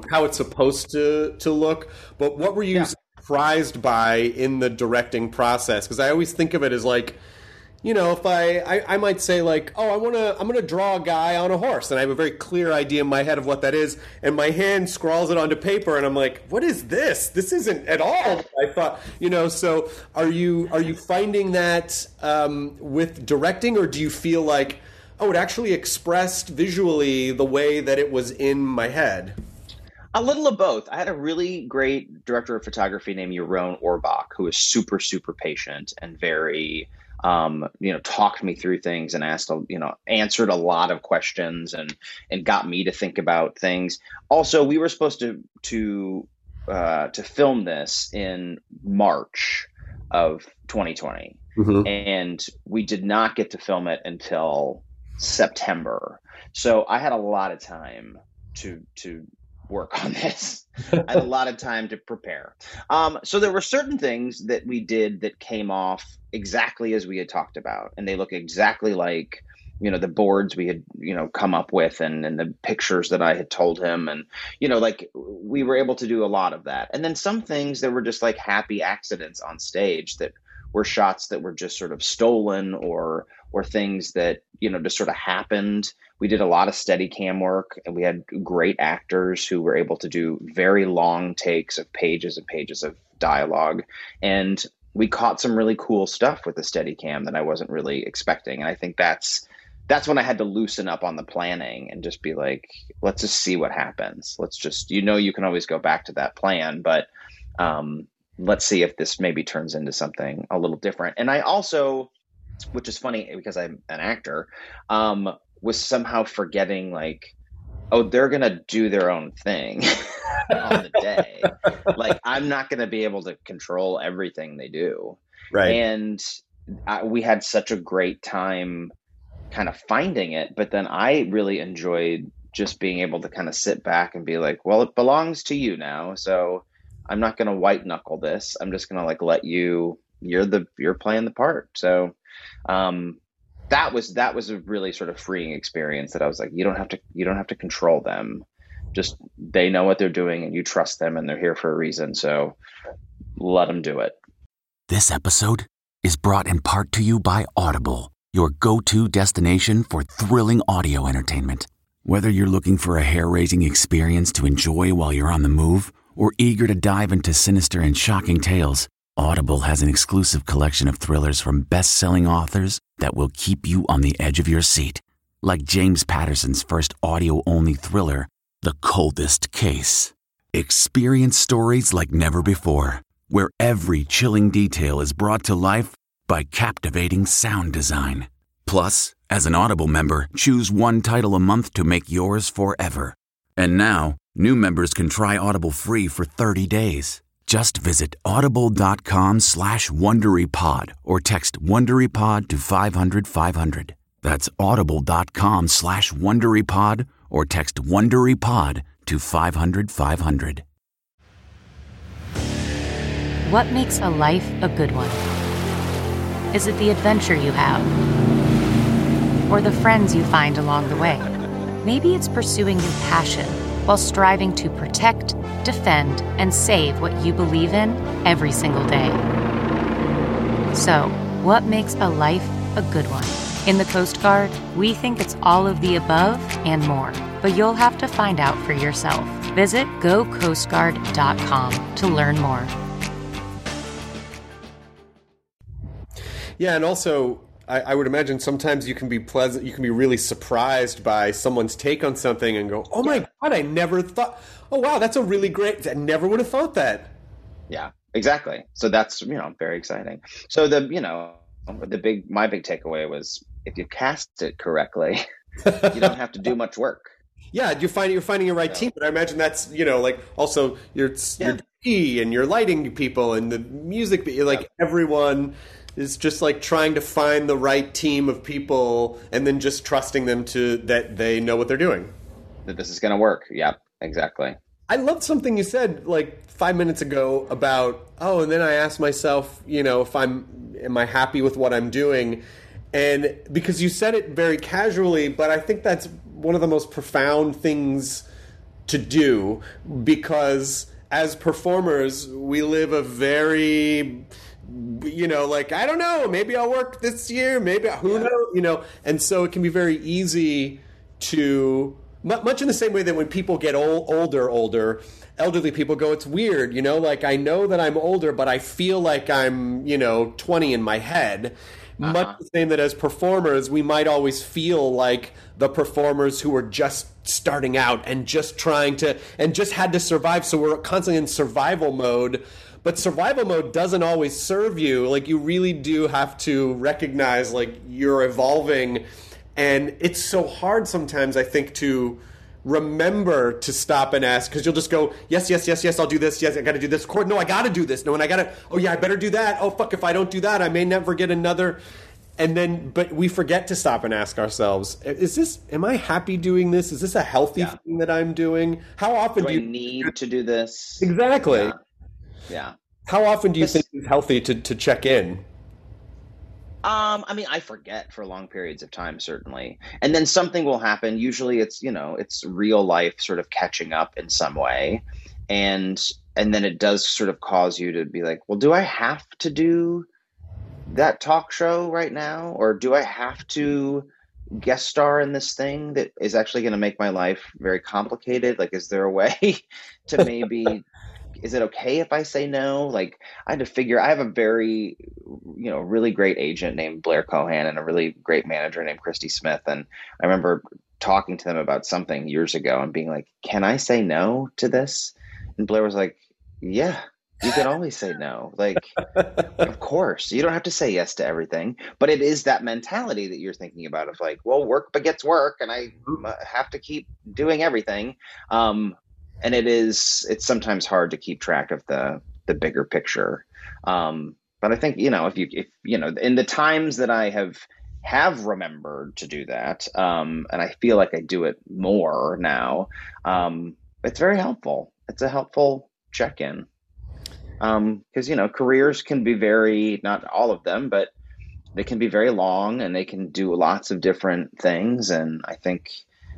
E: look. But what were you surprised by in the directing process? Because I always think of it as like, if I might say like, oh, I'm gonna draw a guy on a horse, and I have a very clear idea in my head of what that is, and my hand scrawls it onto paper, and I'm like, what is this? This isn't at all what I thought. So are you finding that with directing, or do you feel like, oh, it actually expressed visually the way that it was in my head?
G: A little of both. I had a really great director of photography named Yaron Orbach, who was super, super patient and very talked me through things and answered a lot of questions and got me to think about things. Also, we were supposed to film this in March of 2020, and we did not get to film it until September. So I had a lot of time to work on this. I had a lot of time to prepare. So there were certain things that we did that came off exactly as we had talked about, and they look exactly like, the boards we had, come up with, and the pictures that I had told him, and, we were able to do a lot of that. And then some things that were just like happy accidents on stage that were shots that were just sort of stolen or things that, just sort of happened. We did a lot of Steadicam work, and we had great actors who were able to do very long takes of pages and pages of dialogue. And we caught some really cool stuff with the Steadicam that I wasn't really expecting. And I think that's when I had to loosen up on the planning and just be like, let's just see what happens. Let's just, you can always go back to that plan, but let's see if this maybe turns into something a little different. And I also, which is funny because I'm an actor, was somehow forgetting like, oh, they're going to do their own thing on the day. Like, I'm not going to be able to control everything they do.
E: Right.
G: And we had such a great time kind of finding it. But then I really enjoyed just being able to kind of sit back and be like, well, it belongs to you now. So I'm not going to white knuckle this. I'm just going to like let you're playing the part. So that was a really sort of freeing experience that I was like, you don't have to control them. Just, they know what they're doing and you trust them and they're here for a reason. So let them do it.
H: This episode is brought in part to you by Audible, your go-to destination for thrilling audio entertainment. Whether you're looking for a hair-raising experience to enjoy while you're on the move or eager to dive into sinister and shocking tales, Audible has an exclusive collection of thrillers from best-selling authors that will keep you on the edge of your seat. Like James Patterson's first audio-only thriller, The Coldest Case. Experience stories like never before, where every chilling detail is brought to life by captivating sound design. Plus, as an Audible member, choose one title a month to make yours forever. And now, new members can try Audible free for 30 days. Just visit audible.com/WonderyPod or text WonderyPod to 500-500. That's audible.com/WonderyPod or text WonderyPod to 500-500.
A: What makes a life a good one? Is it the adventure you have? Or the friends you find along the way? Maybe it's pursuing your passion while striving to protect, defend, and save what you believe in every single day. So, what makes a life a good one? In the Coast Guard, we think it's all of the above and more, but you'll have to find out for yourself. Visit gocoastguard.com to learn more.
E: Yeah, and also, I would imagine sometimes you can be really surprised by someone's take on something and go, oh my God, I never thought, oh wow, that's a really great, I never would have thought that.
G: Yeah, exactly. So that's, very exciting. So my big takeaway was, if you cast it correctly, you don't have to do much work.
E: Yeah, you're finding a right team, but I imagine that's, like also your DP and your lighting people and the music, like everyone is just like trying to find the right team of people and then just trusting them that they know what they're doing.
G: That this is going to work. Yeah, exactly.
E: I loved something you said like 5 minutes ago about, and then I asked myself, am I happy with what I'm doing? And because you said it very casually, but I think that's one of the most profound things to do, because as performers, we live a very, I don't know, maybe I'll work this year, maybe, who knows, and so it can be very easy to, much in the same way that when people get older, elderly people go, it's weird, like I know that I'm older, but I feel like I'm, 20 in my head. Much the same that as performers, we might always feel like the performers who are just starting out and just and just had to survive. So we're constantly in survival mode. But survival mode doesn't always serve you. Like, you really do have to recognize, like, you're evolving. And it's so hard sometimes, I think, to remember to stop and ask, because you'll just go, yes, I'll do this. Yes, I got to do this. No, I got to do this. No, and I better do that. Oh, fuck, if I don't do that, I may never get another. But we forget to stop and ask ourselves, am I happy doing this? Is this a healthy thing that I'm doing? How often do you
G: need to do this?
E: Exactly.
G: Yeah.
E: How often do you think it's healthy to check in?
G: I forget for long periods of time, certainly. And then something will happen. Usually it's real life sort of catching up in some way. And then it does sort of cause you to be like, well, do I have to do that talk show right now, or do I have to guest star in this thing that is actually going to make my life very complicated? Like, is there a way to maybe, is it okay if I say no? Like, I had to figure, I have a very, really great agent named Blair Cohan and a really great manager named Christy Smith. And I remember talking to them about something years ago and being like, can I say no to this? And Blair was like, yeah, you can always say no. Like, of course, you don't have to say yes to everything, but it is that mentality that you're thinking about of like, well, work begets work, and I have to keep doing everything. And it's sometimes hard to keep track of the bigger picture. But I think, if in the times that I have remembered to do that, and I feel like I do it more now, it's very helpful. It's a helpful check-in. Because, careers can be not all of them, but they can be very long and they can do lots of different things. And I think,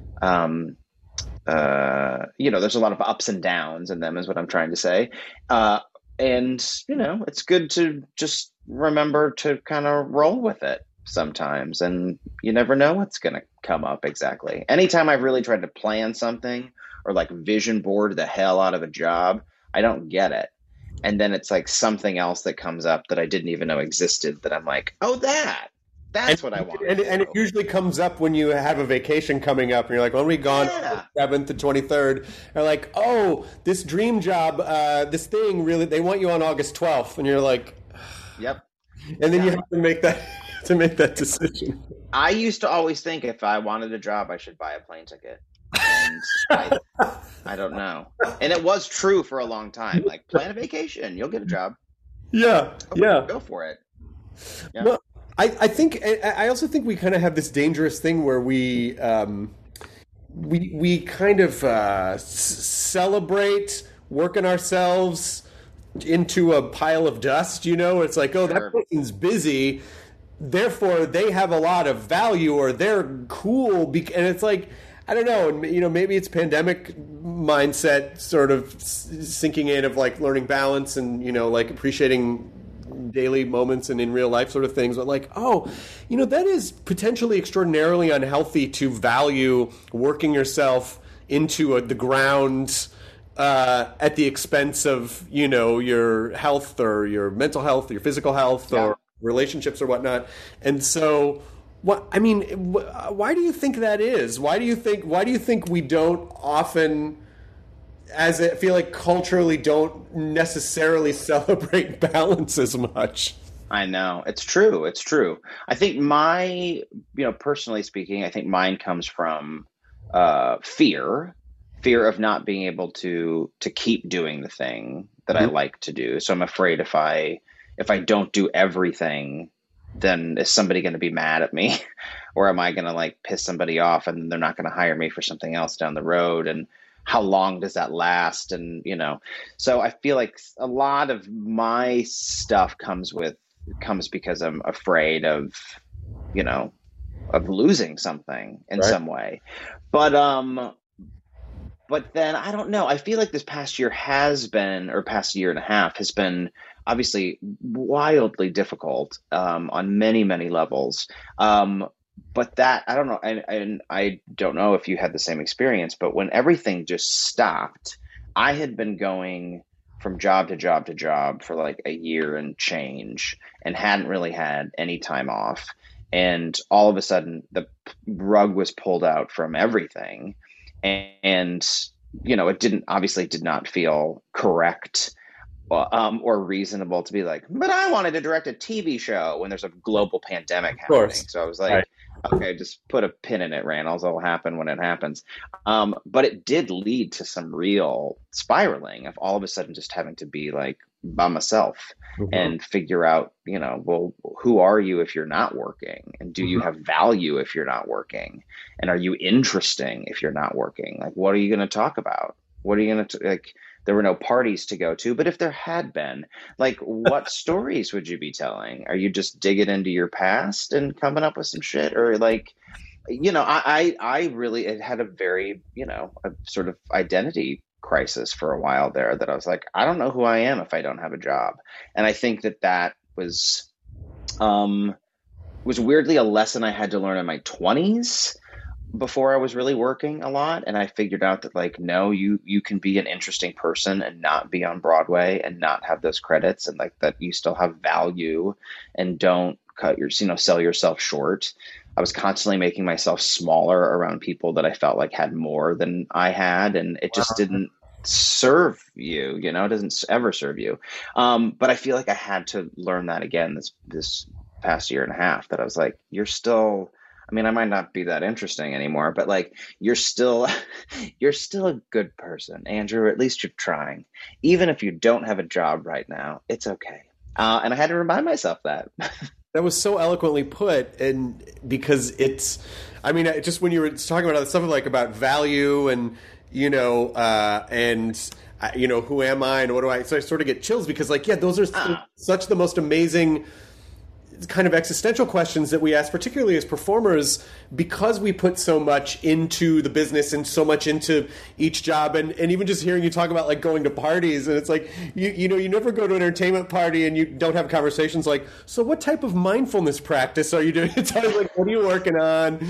G: there's a lot of ups and downs in them is what I'm trying to say. And, it's good to just remember to kind of roll with it sometimes. And you never know what's going to come up exactly. Anytime I've really tried to plan something or like vision board the hell out of a job, I don't get it. And then it's like something else that comes up that I didn't even know existed that I'm like, oh, that's what I want.
E: And it usually comes up when you have a vacation coming up and you're like, well, we gone 7th to 23rd. They're like, oh, this dream job, this thing really, they want you on August 12th. And you're like,
G: yep.
E: And then you have to make that decision.
G: I used to always think if I wanted a job, I should buy a plane ticket. And I don't know. And it was true for a long time. Like, plan a vacation, you'll get a job.
E: Yeah.
G: Go for it. Yeah.
E: Well, I also think we kind of have this dangerous thing where we kind of celebrate working ourselves into a pile of dust. It's like, oh, that person's busy, therefore they have a lot of value, or they're cool, and it's like, I don't know, maybe it's pandemic mindset sort of sinking in of like learning balance and, like appreciating daily moments and in real life sort of things. But like, that is potentially extraordinarily unhealthy to value working yourself into the ground at the expense of, your health or your mental health, your physical health or relationships or whatnot. And so... why do you think that is? Why do you think we don't often, as I feel like culturally, don't necessarily celebrate balance as much?
G: I know. It's true. I think personally speaking, I think mine comes from fear of not being able to keep doing the thing that I like to do. So I'm afraid if I don't do everything, then is somebody going to be mad at me, or am I going to like piss somebody off and they're not going to hire me for something else down the road? And how long does that last? And, so I feel like a lot of my stuff comes because I'm afraid of losing something in some way. But then I don't know. I feel like this past year past year and a half has been obviously wildly difficult on many, many levels. But that, I don't know. And I don't know if you had the same experience, but when everything just stopped, I had been going from job to job to job for like a year and change and hadn't really had any time off. And all of a sudden the rug was pulled out from everything. And it did not feel correct or reasonable to be like, but I wanted to direct a TV show when there's a global pandemic happening. So I was like, okay, just put a pin in it, Randalls. It'll happen when it happens. But it did lead to some real spiraling of all of a sudden just having to be like by myself and figure out, well, who are you if you're not working? And do you have value if you're not working? And are you interesting if you're not working? Like, what are you going to talk about? What are you going to like? There were no parties to go to, but if there had been, like, what stories would you be telling? Are you just digging into your past and coming up with some shit? Or like, I really, it had a very, a sort of identity crisis for a while there that I was like, I don't know who I am if I don't have a job. And I think that was was weirdly a lesson I had to learn in my 20s before I was really working a lot. And I figured out that, like, no, you can be an interesting person and not be on Broadway and not have those credits, and like that you still have value, and don't sell yourself short. I was constantly making myself smaller around people that I felt like had more than I had, and it just didn't serve you, it doesn't ever serve you. But I feel like I had to learn that again this past year and a half, that I was like, you're still, I mean, I might not be that interesting anymore, but like, you're still a good person, Andrew. At least you're trying. Even if you don't have a job right now, it's okay. And I had to remind myself that.
E: That was so eloquently put, and because it's, I mean, just when you were talking about something like about value and, who am I and what do I, so I sort of get chills because, like, yeah, those are such the most amazing kind of existential questions that we ask, particularly as performers, because we put so much into the business and so much into each job. And even just hearing you talk about, like, going to parties, and it's like, you never go to an entertainment party and you don't have conversations like, so what type of mindfulness practice are you doing? It's always like, what are you working on?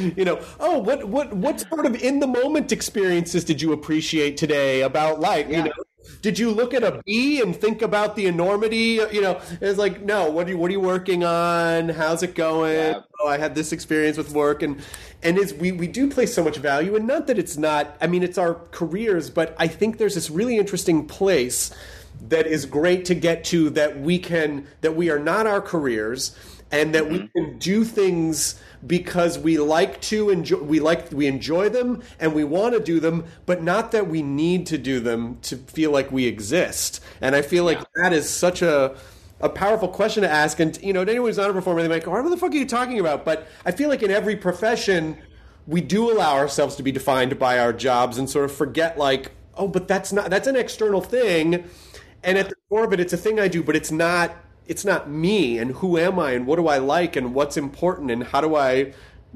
E: What sort of in the moment experiences did you appreciate today about life?
G: Yeah.
E: Did you look at a bee and think about the enormity? It's like, no, what are you working on? How's it going? Yeah. Oh, I had this experience with work. And we do place so much value, and not that it's not, I mean, it's our careers, but I think there's this really interesting place that is great to get to, that we are not our careers, and that we can do things because we like to enjoy, we enjoy them and we want to do them, but not that we need to do them to feel like we exist. And I feel like that is such a powerful question to ask. And, to anyone who's not a performer, they might go, what the fuck are you talking about? But I feel like in every profession, we do allow ourselves to be defined by our jobs and sort of forget, like, oh, but that's an external thing. And at the core of it, it's a thing I do, but it's not me, and who am I, and what do I like, and what's important, and how do I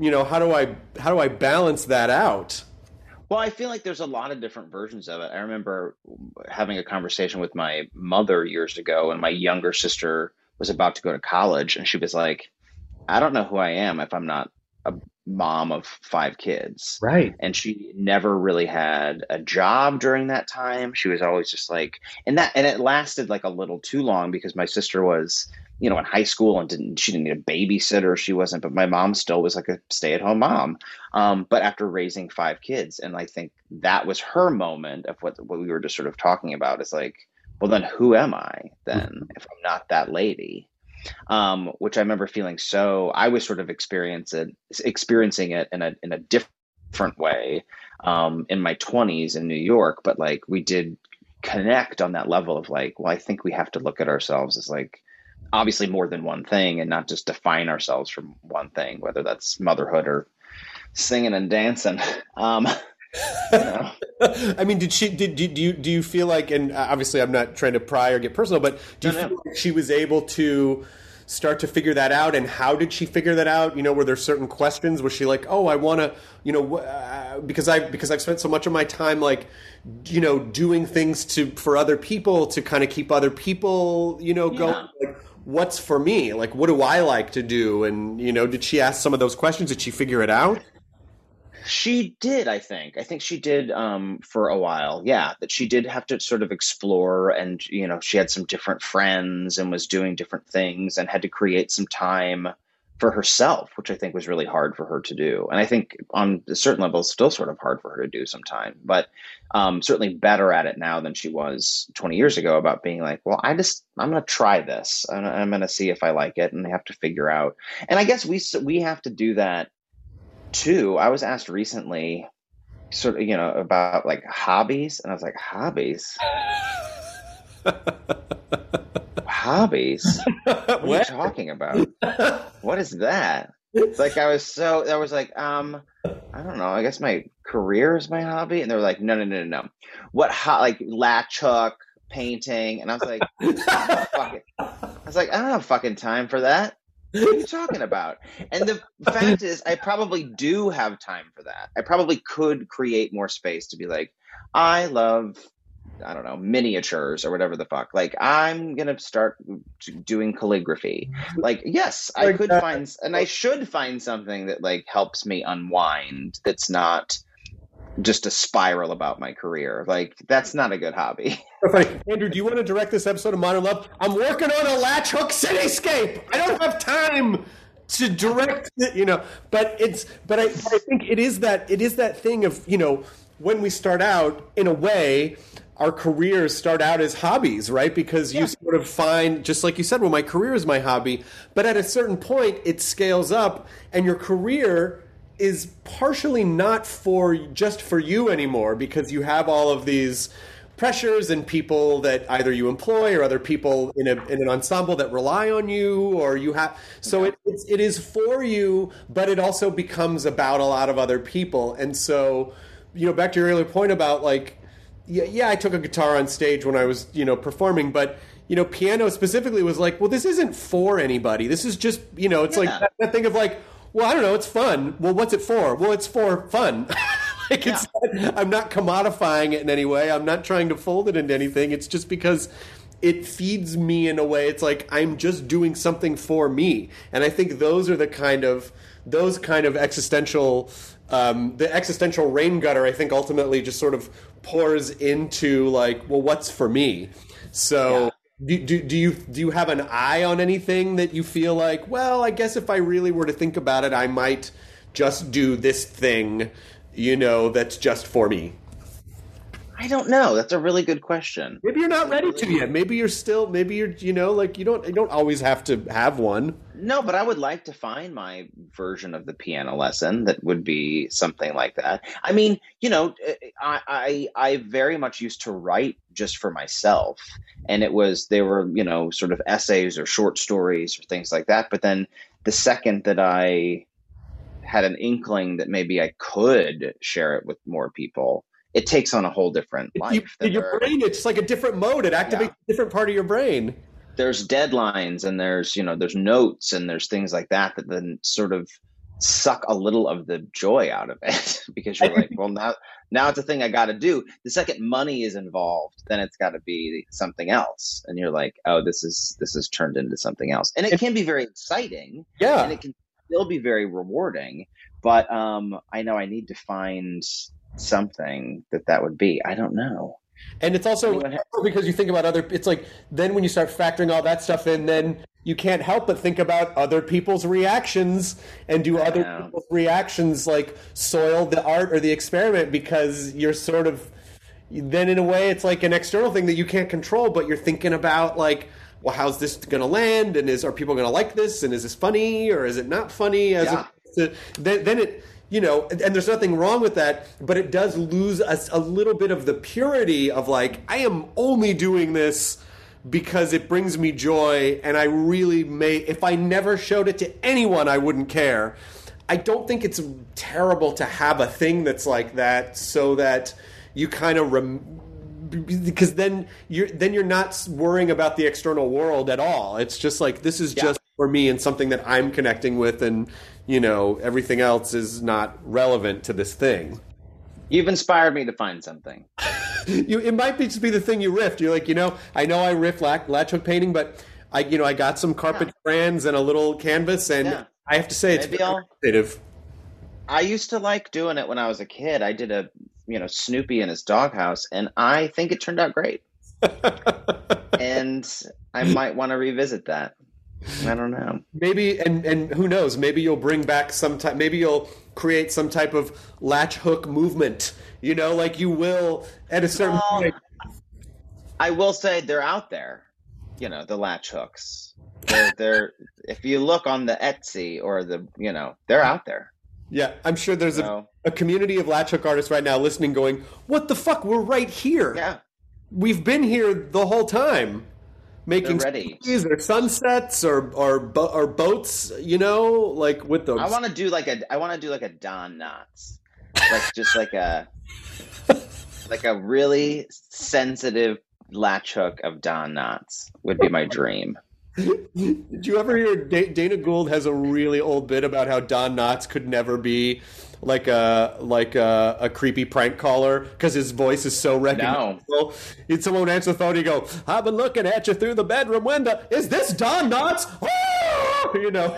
E: balance that out?
G: Well, I feel like there's a lot of different versions of it. I remember having a conversation with my mother years ago, and my younger sister was about to go to college, and she was like, I don't know who I am if I'm not a mom of 5 kids.
E: Right.
G: And she never really had a job during that time. She was always just like, and it lasted like a little too long, because my sister was, in high school and she didn't need a babysitter. She wasn't, but my mom still was like a stay-at-home mom. But after raising 5 kids, and I think that was her moment of what we were just sort of talking about, is like, well, then who am I then if I'm not that lady? Which I remember feeling I was sort of experiencing it in a different way in my 20s in New York. But like, we did connect on that level of like, well, I think we have to look at ourselves as like obviously more than one thing, and not just define ourselves from one thing, whether that's motherhood or singing and dancing. I
E: mean, do you feel like, and obviously I'm not trying to pry or get personal, but do you feel like she was able to start to figure that out? And how did she figure that out? Were there certain questions? Was she like, oh, I want to, because I've spent so much of my time, like, doing things for other people to kind of keep other people, going, like, what's for me? Like, what do I like to do? And, did she ask some of those questions? Did she figure it out?
G: She did, I think. I think she did for a while. Yeah, that she did have to sort of explore, and, she had some different friends and was doing different things and had to create some time for herself, which I think was really hard for her to do. And I think on a certain level, it's still sort of hard for her to do sometimes, but certainly better at it now than she was 20 years ago, about being like, well, I'm going to try this. I'm going to see if I like it, and I have to figure out. And I guess we have to do that too. I was asked recently sort of, about like hobbies, and I was like, hobbies? Hobbies? What are you talking about? What is that? It's like, I was like, I don't know, I guess my career is my hobby. And they were like, no. What, like latch hook, painting? And I was like, fuck it. I was like, I don't have fucking time for that. What are you talking about? And the fact is, I probably do have time for that. I probably could create more space to be like, I love I don't know, miniatures or whatever the fuck. Like, I'm going to start doing calligraphy. Like, yes, I could find, and I should find something that like helps me unwind. That's not just a spiral about my career. Like, that's not a good hobby.
E: Andrew, do you want to direct this episode of Modern Love? I'm working on a latch hook cityscape. I don't have time to direct it, you know. But I think it is that thing of, you know, when we start out, in a way, our careers start out as hobbies, right? Because you sort of find, just like you said, well, my career is my hobby. But at a certain point, it scales up, and your career is partially not just for you anymore, because you have all of these pressures and people that either you employ or other people in an ensemble that rely on you, or you have. So it is for you, but it also becomes about a lot of other people. And so, you know, back to your earlier point about like, yeah, I took a guitar on stage when I was, you know, performing, but, you know, piano specifically was like, well, this isn't for anybody. This is just, you know, it's like that thing of like, well, I don't know, it's fun. Well, what's it for? Well, it's for fun. Like, it's not, I'm not commodifying it in any way. I'm not trying to fold it into anything. It's just because it feeds me in a way. It's like I'm just doing something for me. And I think those are those kind of existential, the existential rain gutter, I think ultimately just sort of pours into like, well, what's for me? So do you have an eye on anything that you feel like, well, I guess if I really were to think about it, I might just do this thing, you know, that's just for me?
G: I don't know. That's a really good question.
E: Maybe you're not ready to yet. Maybe you're, you know, like you don't always have to have one.
G: No, but I would like to find my version of the piano lesson that would be something like that. I mean, you know, I very much used to write just for myself, and they were, you know, sort of essays or short stories or things like that. But then the second that I had an inkling that maybe I could share it with more people, it takes on a whole different life.
E: Your brain, it's like a different mode. It activates a different part of your brain.
G: There's deadlines and there's notes and there's things like that then sort of suck a little of the joy out of it because you're like, well, now it's a thing I got to do. The second money is involved, then it's got to be something else. And you're like, oh, this is turned into something else. And it can be very exciting.
E: Yeah.
G: And it can still be very rewarding. But I know I need to find something that would be. I don't know.
E: And it's also because you think about it's like then when you start factoring all that stuff in, then you can't help but think about other people's reactions, and do other people's reactions like soil the art or the experiment, because you're sort of then in a way it's like an external thing that you can't control, but you're thinking about like, well, how's this going to land, and are people going to like this, and is this funny or is it not funny? Then it. You know, and there's nothing wrong with that, but it does lose us a little bit of the purity of like, I am only doing this because it brings me joy, and I really if I never showed it to anyone, I wouldn't care. I don't think it's terrible to have a thing that's like that, so that you kind of because then you're not worrying about the external world at all. It's just like, this is just for me and something that I'm connecting with, and you know, everything else is not relevant to this thing.
G: You've inspired me to find something.
E: It might just be the thing you riffed. You're like, you know, I know I riff latch hook painting, but I got some carpet strands and a little canvas, and I have to say it's very creative.
G: I used to like doing it when I was a kid. I did a, you know, Snoopy in his doghouse, and I think it turned out great. And I might want to revisit that. I don't know.
E: Maybe, and who knows? Maybe you'll bring back maybe you'll create some type of latch hook movement. You know, like you will at a certain point.
G: I will say they're out there. You know, the latch hooks. They're if you look on the Etsy or they're out there.
E: Yeah, I'm sure there's a community of latch hook artists right now listening, going, "What the fuck? We're right here.
G: Yeah,
E: we've been here the whole time." Making skis or sunsets or boats, you know, like with those.
G: I want to do like a Don Knotts, like just like a really sensitive latch hook of Don Knotts would be my dream.
E: Did you ever hear Dana Gould has a really old bit about how Don Knotts could never be like a creepy prank caller because his voice is so recognizable. No. Someone would answer the phone, he'd go, "I've been looking at you through the bedroom window. Is this Don Knotts?" Oh! You know.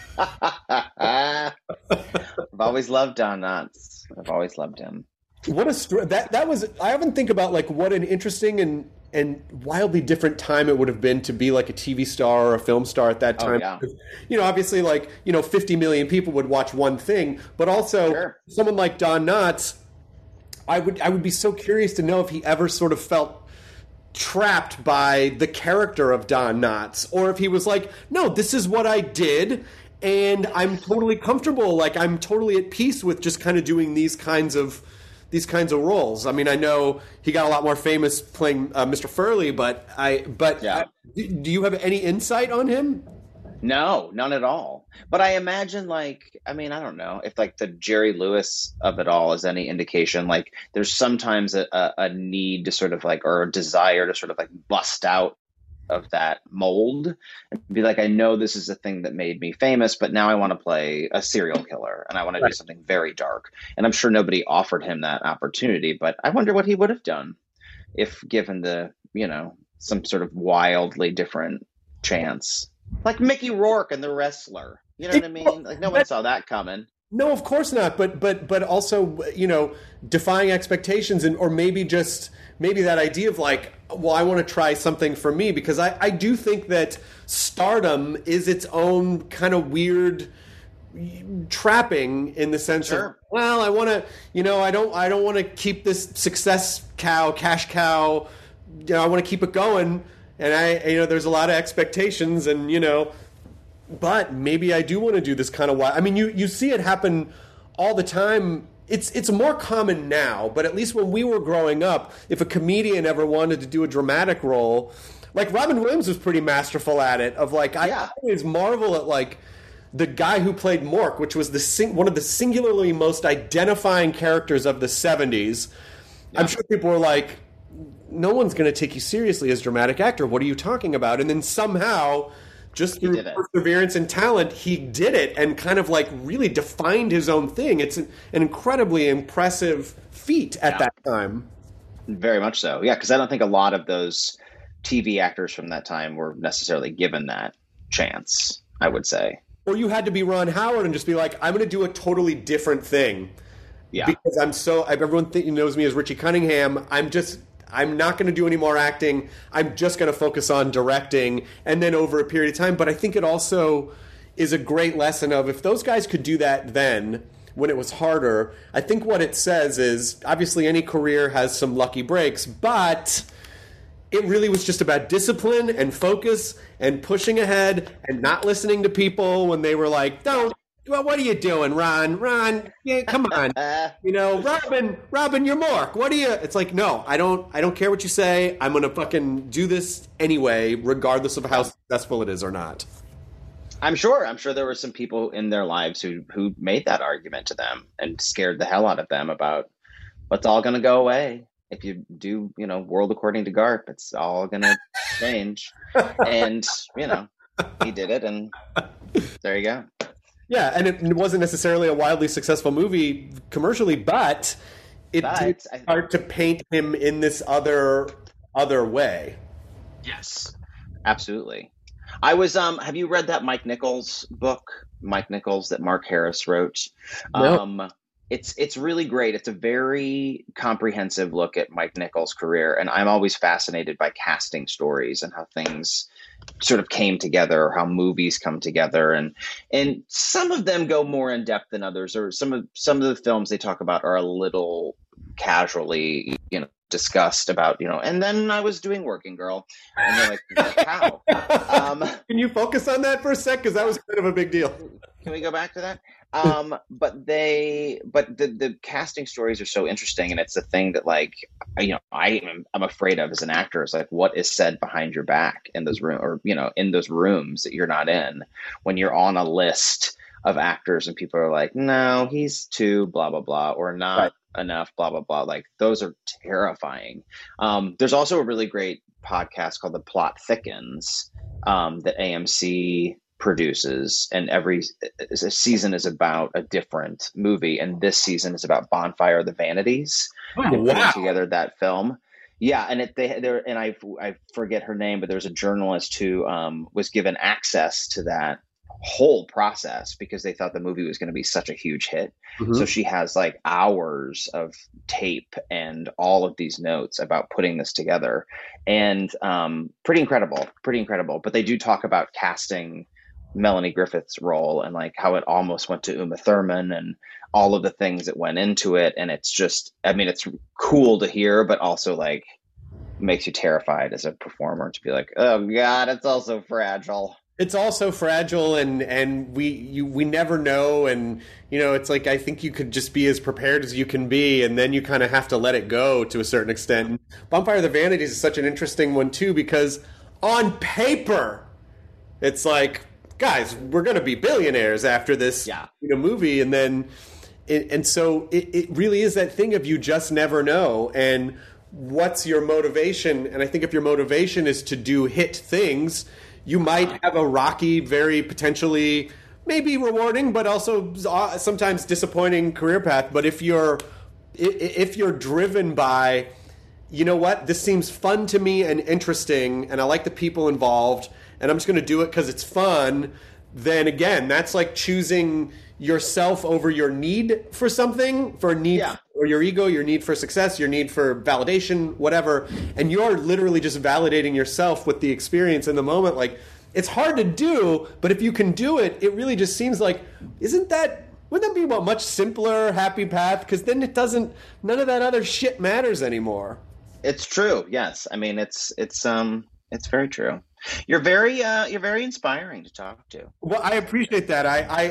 G: I've always loved Don Knotts. I've always loved him.
E: What a story that was. I often think about like what an interesting and wildly different time it would have been to be like a TV star or a film star at that time.
G: Oh, yeah.
E: You know, obviously, like, you know, 50 million people would watch one thing, but also someone like Don Knotts, I would be so curious to know if he ever sort of felt trapped by the character of Don Knotts, or if he was like, no, this is what I did, and I'm totally comfortable. Like, I'm totally at peace with just kind of doing these kinds of roles. I mean, I know he got a lot more famous playing Mr. Furley, but do you have any insight on him?
G: No, none at all. But I imagine, like, I mean, I don't know if like the Jerry Lewis of it all is any indication. Like, there's sometimes a need to sort of like, or a desire to sort of like bust out of that mold and be like, I know this is the thing that made me famous, but now I want to play a serial killer and I want to do something very dark. And I'm sure nobody offered him that opportunity, but I wonder what he would have done if given the, you know, some sort of wildly different chance. Like Mickey Rourke and The Wrestler. You know what I mean? Like, no one saw that coming.
E: No, of course not. But also, you know, defying expectations, and or maybe that idea of like, well, I want to try something for me, because I do think that stardom is its own kind of weird trapping in the sense of, well, I want to, you know, I don't want to keep this cash cow, you know, I want to keep it going, and you know, there's a lot of expectations, and you know. But maybe I do want to do this kind of wild. I mean, you see it happen all the time. It's more common now, but at least when we were growing up, if a comedian ever wanted to do a dramatic role, like Robin Williams was pretty masterful at it. Of like, I always marvel at like the guy who played Mork, which was one of the singularly most identifying characters of the 70s. Yeah. I'm sure people were like, no one's going to take you seriously as a dramatic actor. What are you talking about? And then somehow, just through perseverance and talent, he did it and kind of like really defined his own thing. It's an incredibly impressive feat at that time.
G: Very much so. Yeah, because I don't think a lot of those TV actors from that time were necessarily given that chance, I would say.
E: Or you had to be Ron Howard and just be like, I'm going to do a totally different thing.
G: Yeah.
E: Because everyone knows me as Richie Cunningham. I'm not going to do any more acting. I'm just going to focus on directing, and then over a period of time. But I think it also is a great lesson of, if those guys could do that then, when it was harder, I think what it says is, obviously any career has some lucky breaks, but it really was just about discipline and focus and pushing ahead and not listening to people when they were like, well, what are you doing, Ron? Ron, yeah, come on. You know, Robin, you're Mork. What are you? It's like, no, I don't care what you say. I'm going to fucking do this anyway, regardless of how successful it is or not.
G: I'm sure there were some people in their lives who made that argument to them and scared the hell out of them about what's all going to go away. If you do, you know, World According to Garp, it's all going to change. And, you know, he did it, and there you go.
E: Yeah, and it wasn't necessarily a wildly successful movie commercially, but it did start to paint him in this other way.
G: Yes, absolutely. I was. Have you read that Mike Nichols book? Mike Nichols that Mark Harris wrote.
E: No.
G: It's really great. It's a very comprehensive look at Mike Nichols' career, and I'm always fascinated by casting stories and how things sort of came together, or how movies come together, and some of them go more in depth than others, or some of the films they talk about are a little casually, you know, discussed about, you know. And then I was doing Working Girl, and they're like, how?
E: Can you focus on that for a sec, because that was kind of a big deal.
G: Can we go back to that? But the casting stories are so interesting, and it's a thing that, like, you know, I'm afraid of as an actor, is like, what is said behind your back in those room, or, you know, in those rooms that you're not in, when you're on a list of actors and people are like, no, he's too blah blah blah, or not, enough, blah, blah, blah. Like those are terrifying. There's also a really great podcast called The Plot Thickens that AMC produces, and every season is about a different movie, and this season is about Bonfire of the Vanities. Putting together that film. Yeah, and I forget her name, but there's a journalist who was given access to that whole process because they thought the movie was going to be such a huge hit. So she has like hours of tape and all of these notes about putting this together, and pretty incredible. But they do talk about casting Melanie Griffith's role and like how it almost went to Uma Thurman and all of the things that went into it. And it's just, I mean, it's cool to hear, but also like makes you terrified as a performer to be like, oh God, it's also fragile.
E: It's also fragile, and we never know, and it's like I think you could just be as prepared as you can be, and then you kind of have to let it go to a certain extent. Bonfire of the Vanities is such an interesting one too, because on paper, it's like, guys, we're going to be billionaires after this movie, and then so it really is that thing of you just never know, and what's your motivation? And I think if your motivation is to do hit things, you might have a rocky, very potentially maybe rewarding, but also sometimes disappointing career path. But if you're driven by, you know what, this seems fun to me and interesting, and I like the people involved, and I'm just going to do it because it's fun, then again, that's like choosing yourself over your need for something, for a need or your ego, your need for success, your need for validation, whatever. And you're literally just validating yourself with the experience in the moment. Like, it's hard to do, but if you can do it, it really just seems like, wouldn't that be a much simpler, happy path? Because then none of that other shit matters anymore.
G: It's true. Yes. I mean, it's very true. You're very inspiring to talk to.
E: Well, I appreciate that.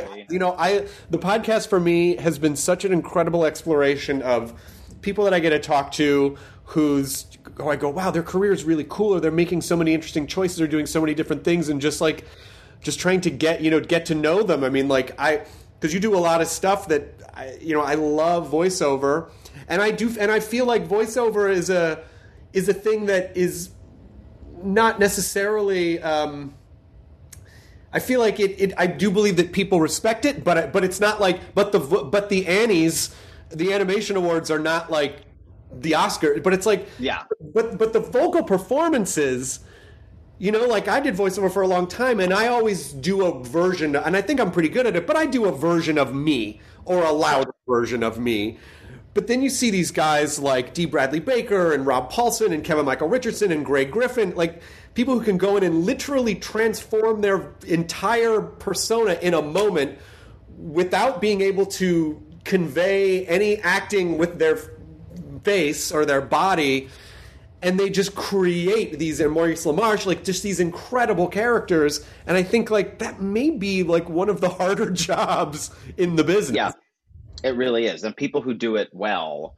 E: The podcast for me has been such an incredible exploration of people that I get to talk to I go, wow, their career is really cool, or they're making so many interesting choices, they're doing so many different things, and just trying to get to know them. I mean, because you do a lot of stuff that I love voiceover, and I feel like voiceover is a thing that is not necessarily. I feel like I do believe that people respect it, but it's not like. But the Annies, the animation awards are not like the Oscar. But it's like But the vocal performances, like I did voiceover for a long time, and I always do a version, and I think I'm pretty good at it. But I do a version of me, or a louder version of me. But then you see these guys like D. Bradley Baker and Rob Paulson and Kevin Michael Richardson and Greg Griffin, like people who can go in and literally transform their entire persona in a moment without being able to convey any acting with their face or their body. And they just create these, and Maurice LaMarche, like just these incredible characters. And I think like that may be like one of the harder jobs in the business.
G: Yeah. It really is. And people who do it well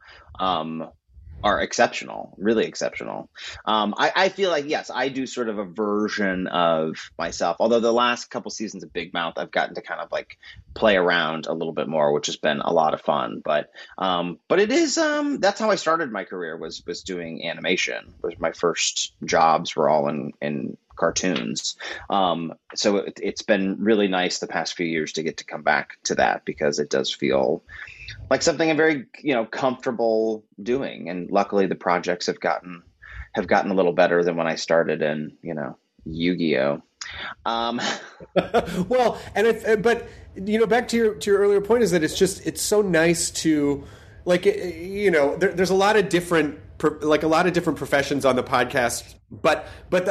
G: are exceptional, really exceptional. I feel like, yes, I do sort of a version of myself. Although the last couple seasons of Big Mouth, I've gotten to kind of like play around a little bit more, which has been a lot of fun. But it is, that's how I started my career was doing animation. My first jobs were all in cartoons. So it's been really nice the past few years to get to come back to that, because it does feel like something I'm very, comfortable doing. And luckily the projects have gotten a little better than when I started in, Yu-Gi-Oh.
E: Well, but back to your earlier point is that it's so nice to like, there's a lot of different professions on the podcast, but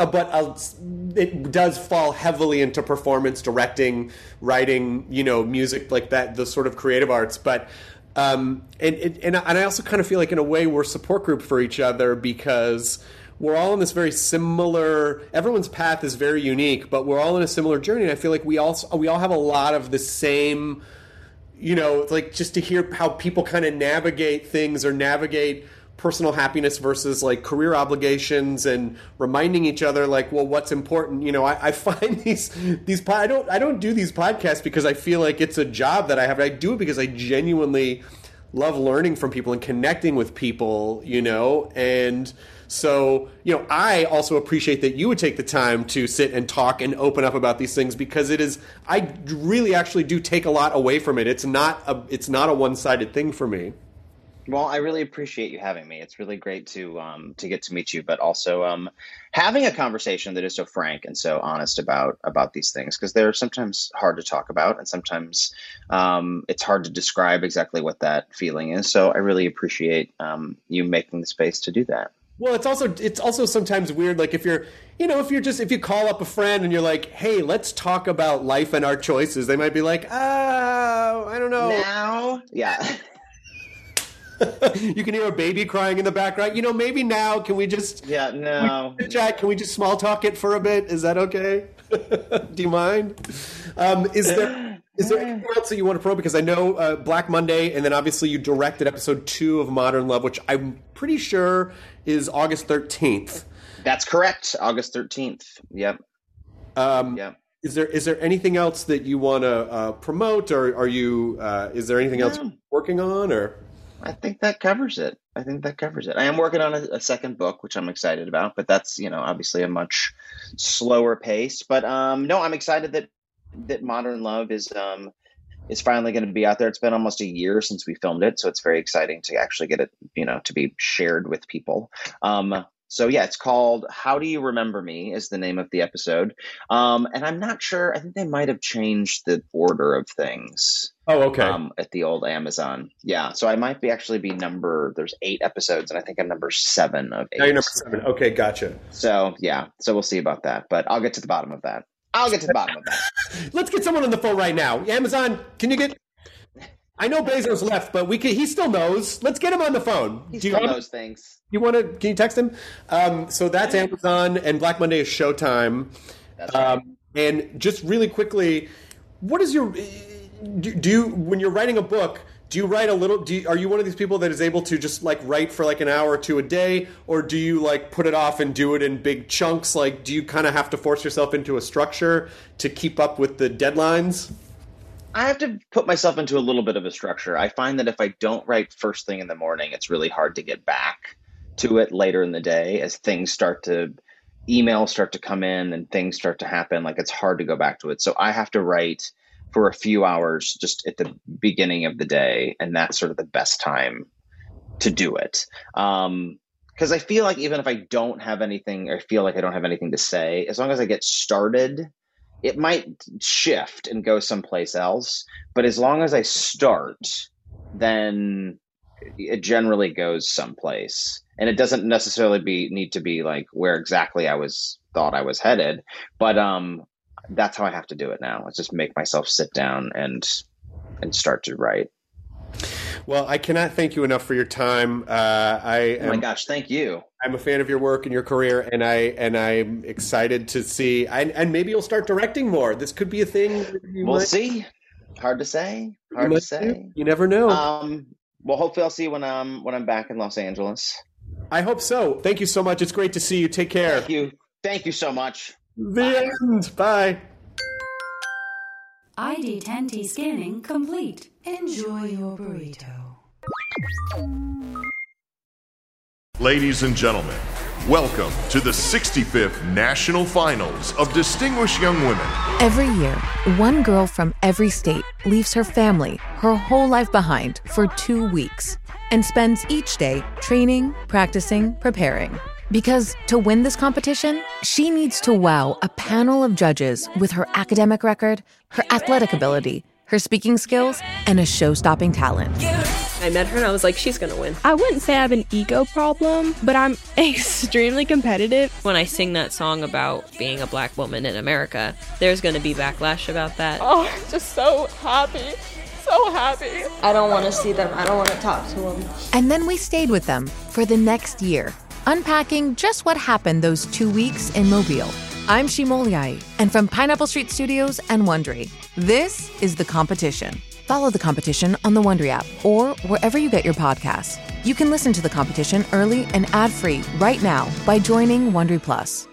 E: it does fall heavily into performance, directing, writing, music, like that, the sort of creative arts. But and I also kind of feel like in a way we're a support group for each other, because we're all in this very similar. Everyone's path is very unique, but we're all in a similar journey. And I feel like we all have a lot of the same. Like just to hear how people kind of navigate things or navigate personal happiness versus like career obligations, and reminding each other like, well, what's important. I find these I don't do these podcasts because I feel like it's a job that I have. I do it because I genuinely learning from people and connecting with people, and so, I also appreciate that you would take the time to sit and talk and open up about these things, because I really actually do take a lot away from it. It's not a one-sided thing for me.
G: Well, I really appreciate you having me. It's really great to get to meet you, but also having a conversation that is so frank and so honest about these things, because they're sometimes hard to talk about, and sometimes it's hard to describe exactly what that feeling is. So I really appreciate you making the space to do that.
E: Well, it's also sometimes weird, like if you call up a friend and you're like, hey, let's talk about life and our choices, they might be like, I don't know.
G: Now? Yeah.
E: You can hear a baby crying in the background. Maybe now, can we just...
G: Yeah, no.
E: Can we just small talk it for a bit? Is that okay? Do you mind? Is there anything else that you want to probe? Because I know Black Monday, and then obviously you directed episode 2 of Modern Love, which I'm pretty sure is August 13th.
G: That's correct. August 13th. Yep. Yep.
E: Is there anything else that you want to promote, or are you? Is there anything else you're working on, or?
G: I think that covers it. I am working on a second book, which I'm excited about, but that's, obviously a much slower pace. But no, I'm excited that Modern Love is finally going to be out there. It's been almost a year since we filmed it, so it's very exciting to actually get it, to be shared with people. So yeah, it's called How Do You Remember Me is the name of the episode. And I'm not sure. I think they might have changed the order of things.
E: Oh, okay.
G: At the old Amazon. Yeah. So I might be there's 8 episodes, and I think I'm number 7 of 8.
E: Now you're number 7. Okay, gotcha.
G: So yeah. So we'll see about that. But I'll get to the bottom of that.
E: Let's get someone on the phone right now. Amazon, can you get... I know Bezos left, but he still knows. Let's get him on the phone.
G: He still knows things.
E: Can you text him? So that's Amazon, and Black Monday is Showtime.
G: That's right.
E: And just really quickly, what is your... Do you, when you're writing a book, do you write a little... Are you one of these people that is able to just write for an hour or 2 a day, or do you put it off and do it in big chunks? Do you kind of have to force yourself into a structure to keep up with the deadlines?
G: I have to put myself into a little bit of a structure. I find that if I don't write first thing in the morning, it's really hard to get back to it later in the day as emails start to come in and things start to happen. It's hard to go back to it. So I have to write for a few hours just at the beginning of the day. And that's sort of the best time to do it. Because I feel like even if I don't have anything, or feel like I don't have anything to say, as long as I get started, it might shift and go someplace else. But as long as I start, then it generally goes someplace. And it doesn't necessarily need to be where exactly I thought I was headed. But that's how I have to do it now. It's just make myself sit down and start to write.
E: Well, I cannot thank you enough for your time. Oh
G: my gosh, thank you.
E: I'm a fan of your work and your career, and I'm excited to see. And maybe you'll start directing more. This could be a thing.
G: We'll see. Hard to say.
E: You never know.
G: Well, hopefully I'll see you when I'm back in Los Angeles.
E: I hope so. Thank you so much. It's great to see you. Take care.
G: Thank you so much.
E: The end. Bye.
F: ID10T scanning complete. Enjoy your burrito.
K: Ladies and gentlemen, welcome to the 65th National Finals of Distinguished Young Women.
L: Every year, one girl from every state leaves her family, her whole life behind for 2 weeks and spends each day training, practicing, preparing. Because to win this competition, she needs to wow a panel of judges with her academic record, her athletic ability, her speaking skills, and a show-stopping talent.
M: I met her and I was like, she's gonna win.
N: I wouldn't say I have an ego problem, but I'm extremely competitive.
M: When I sing that song about being a black woman in America, there's gonna be backlash about that.
N: Oh, I'm just so happy. So happy.
O: I don't want to see them. I don't want to talk to them.
L: And then we stayed with them for the next year, unpacking just what happened those 2 weeks in Mobile. I'm Shimoliai, and from Pineapple Street Studios and Wondery, this is The Competition. Follow The Competition on the Wondery app or wherever you get your podcasts. You can listen to The Competition early and ad-free right now by joining Wondery Plus.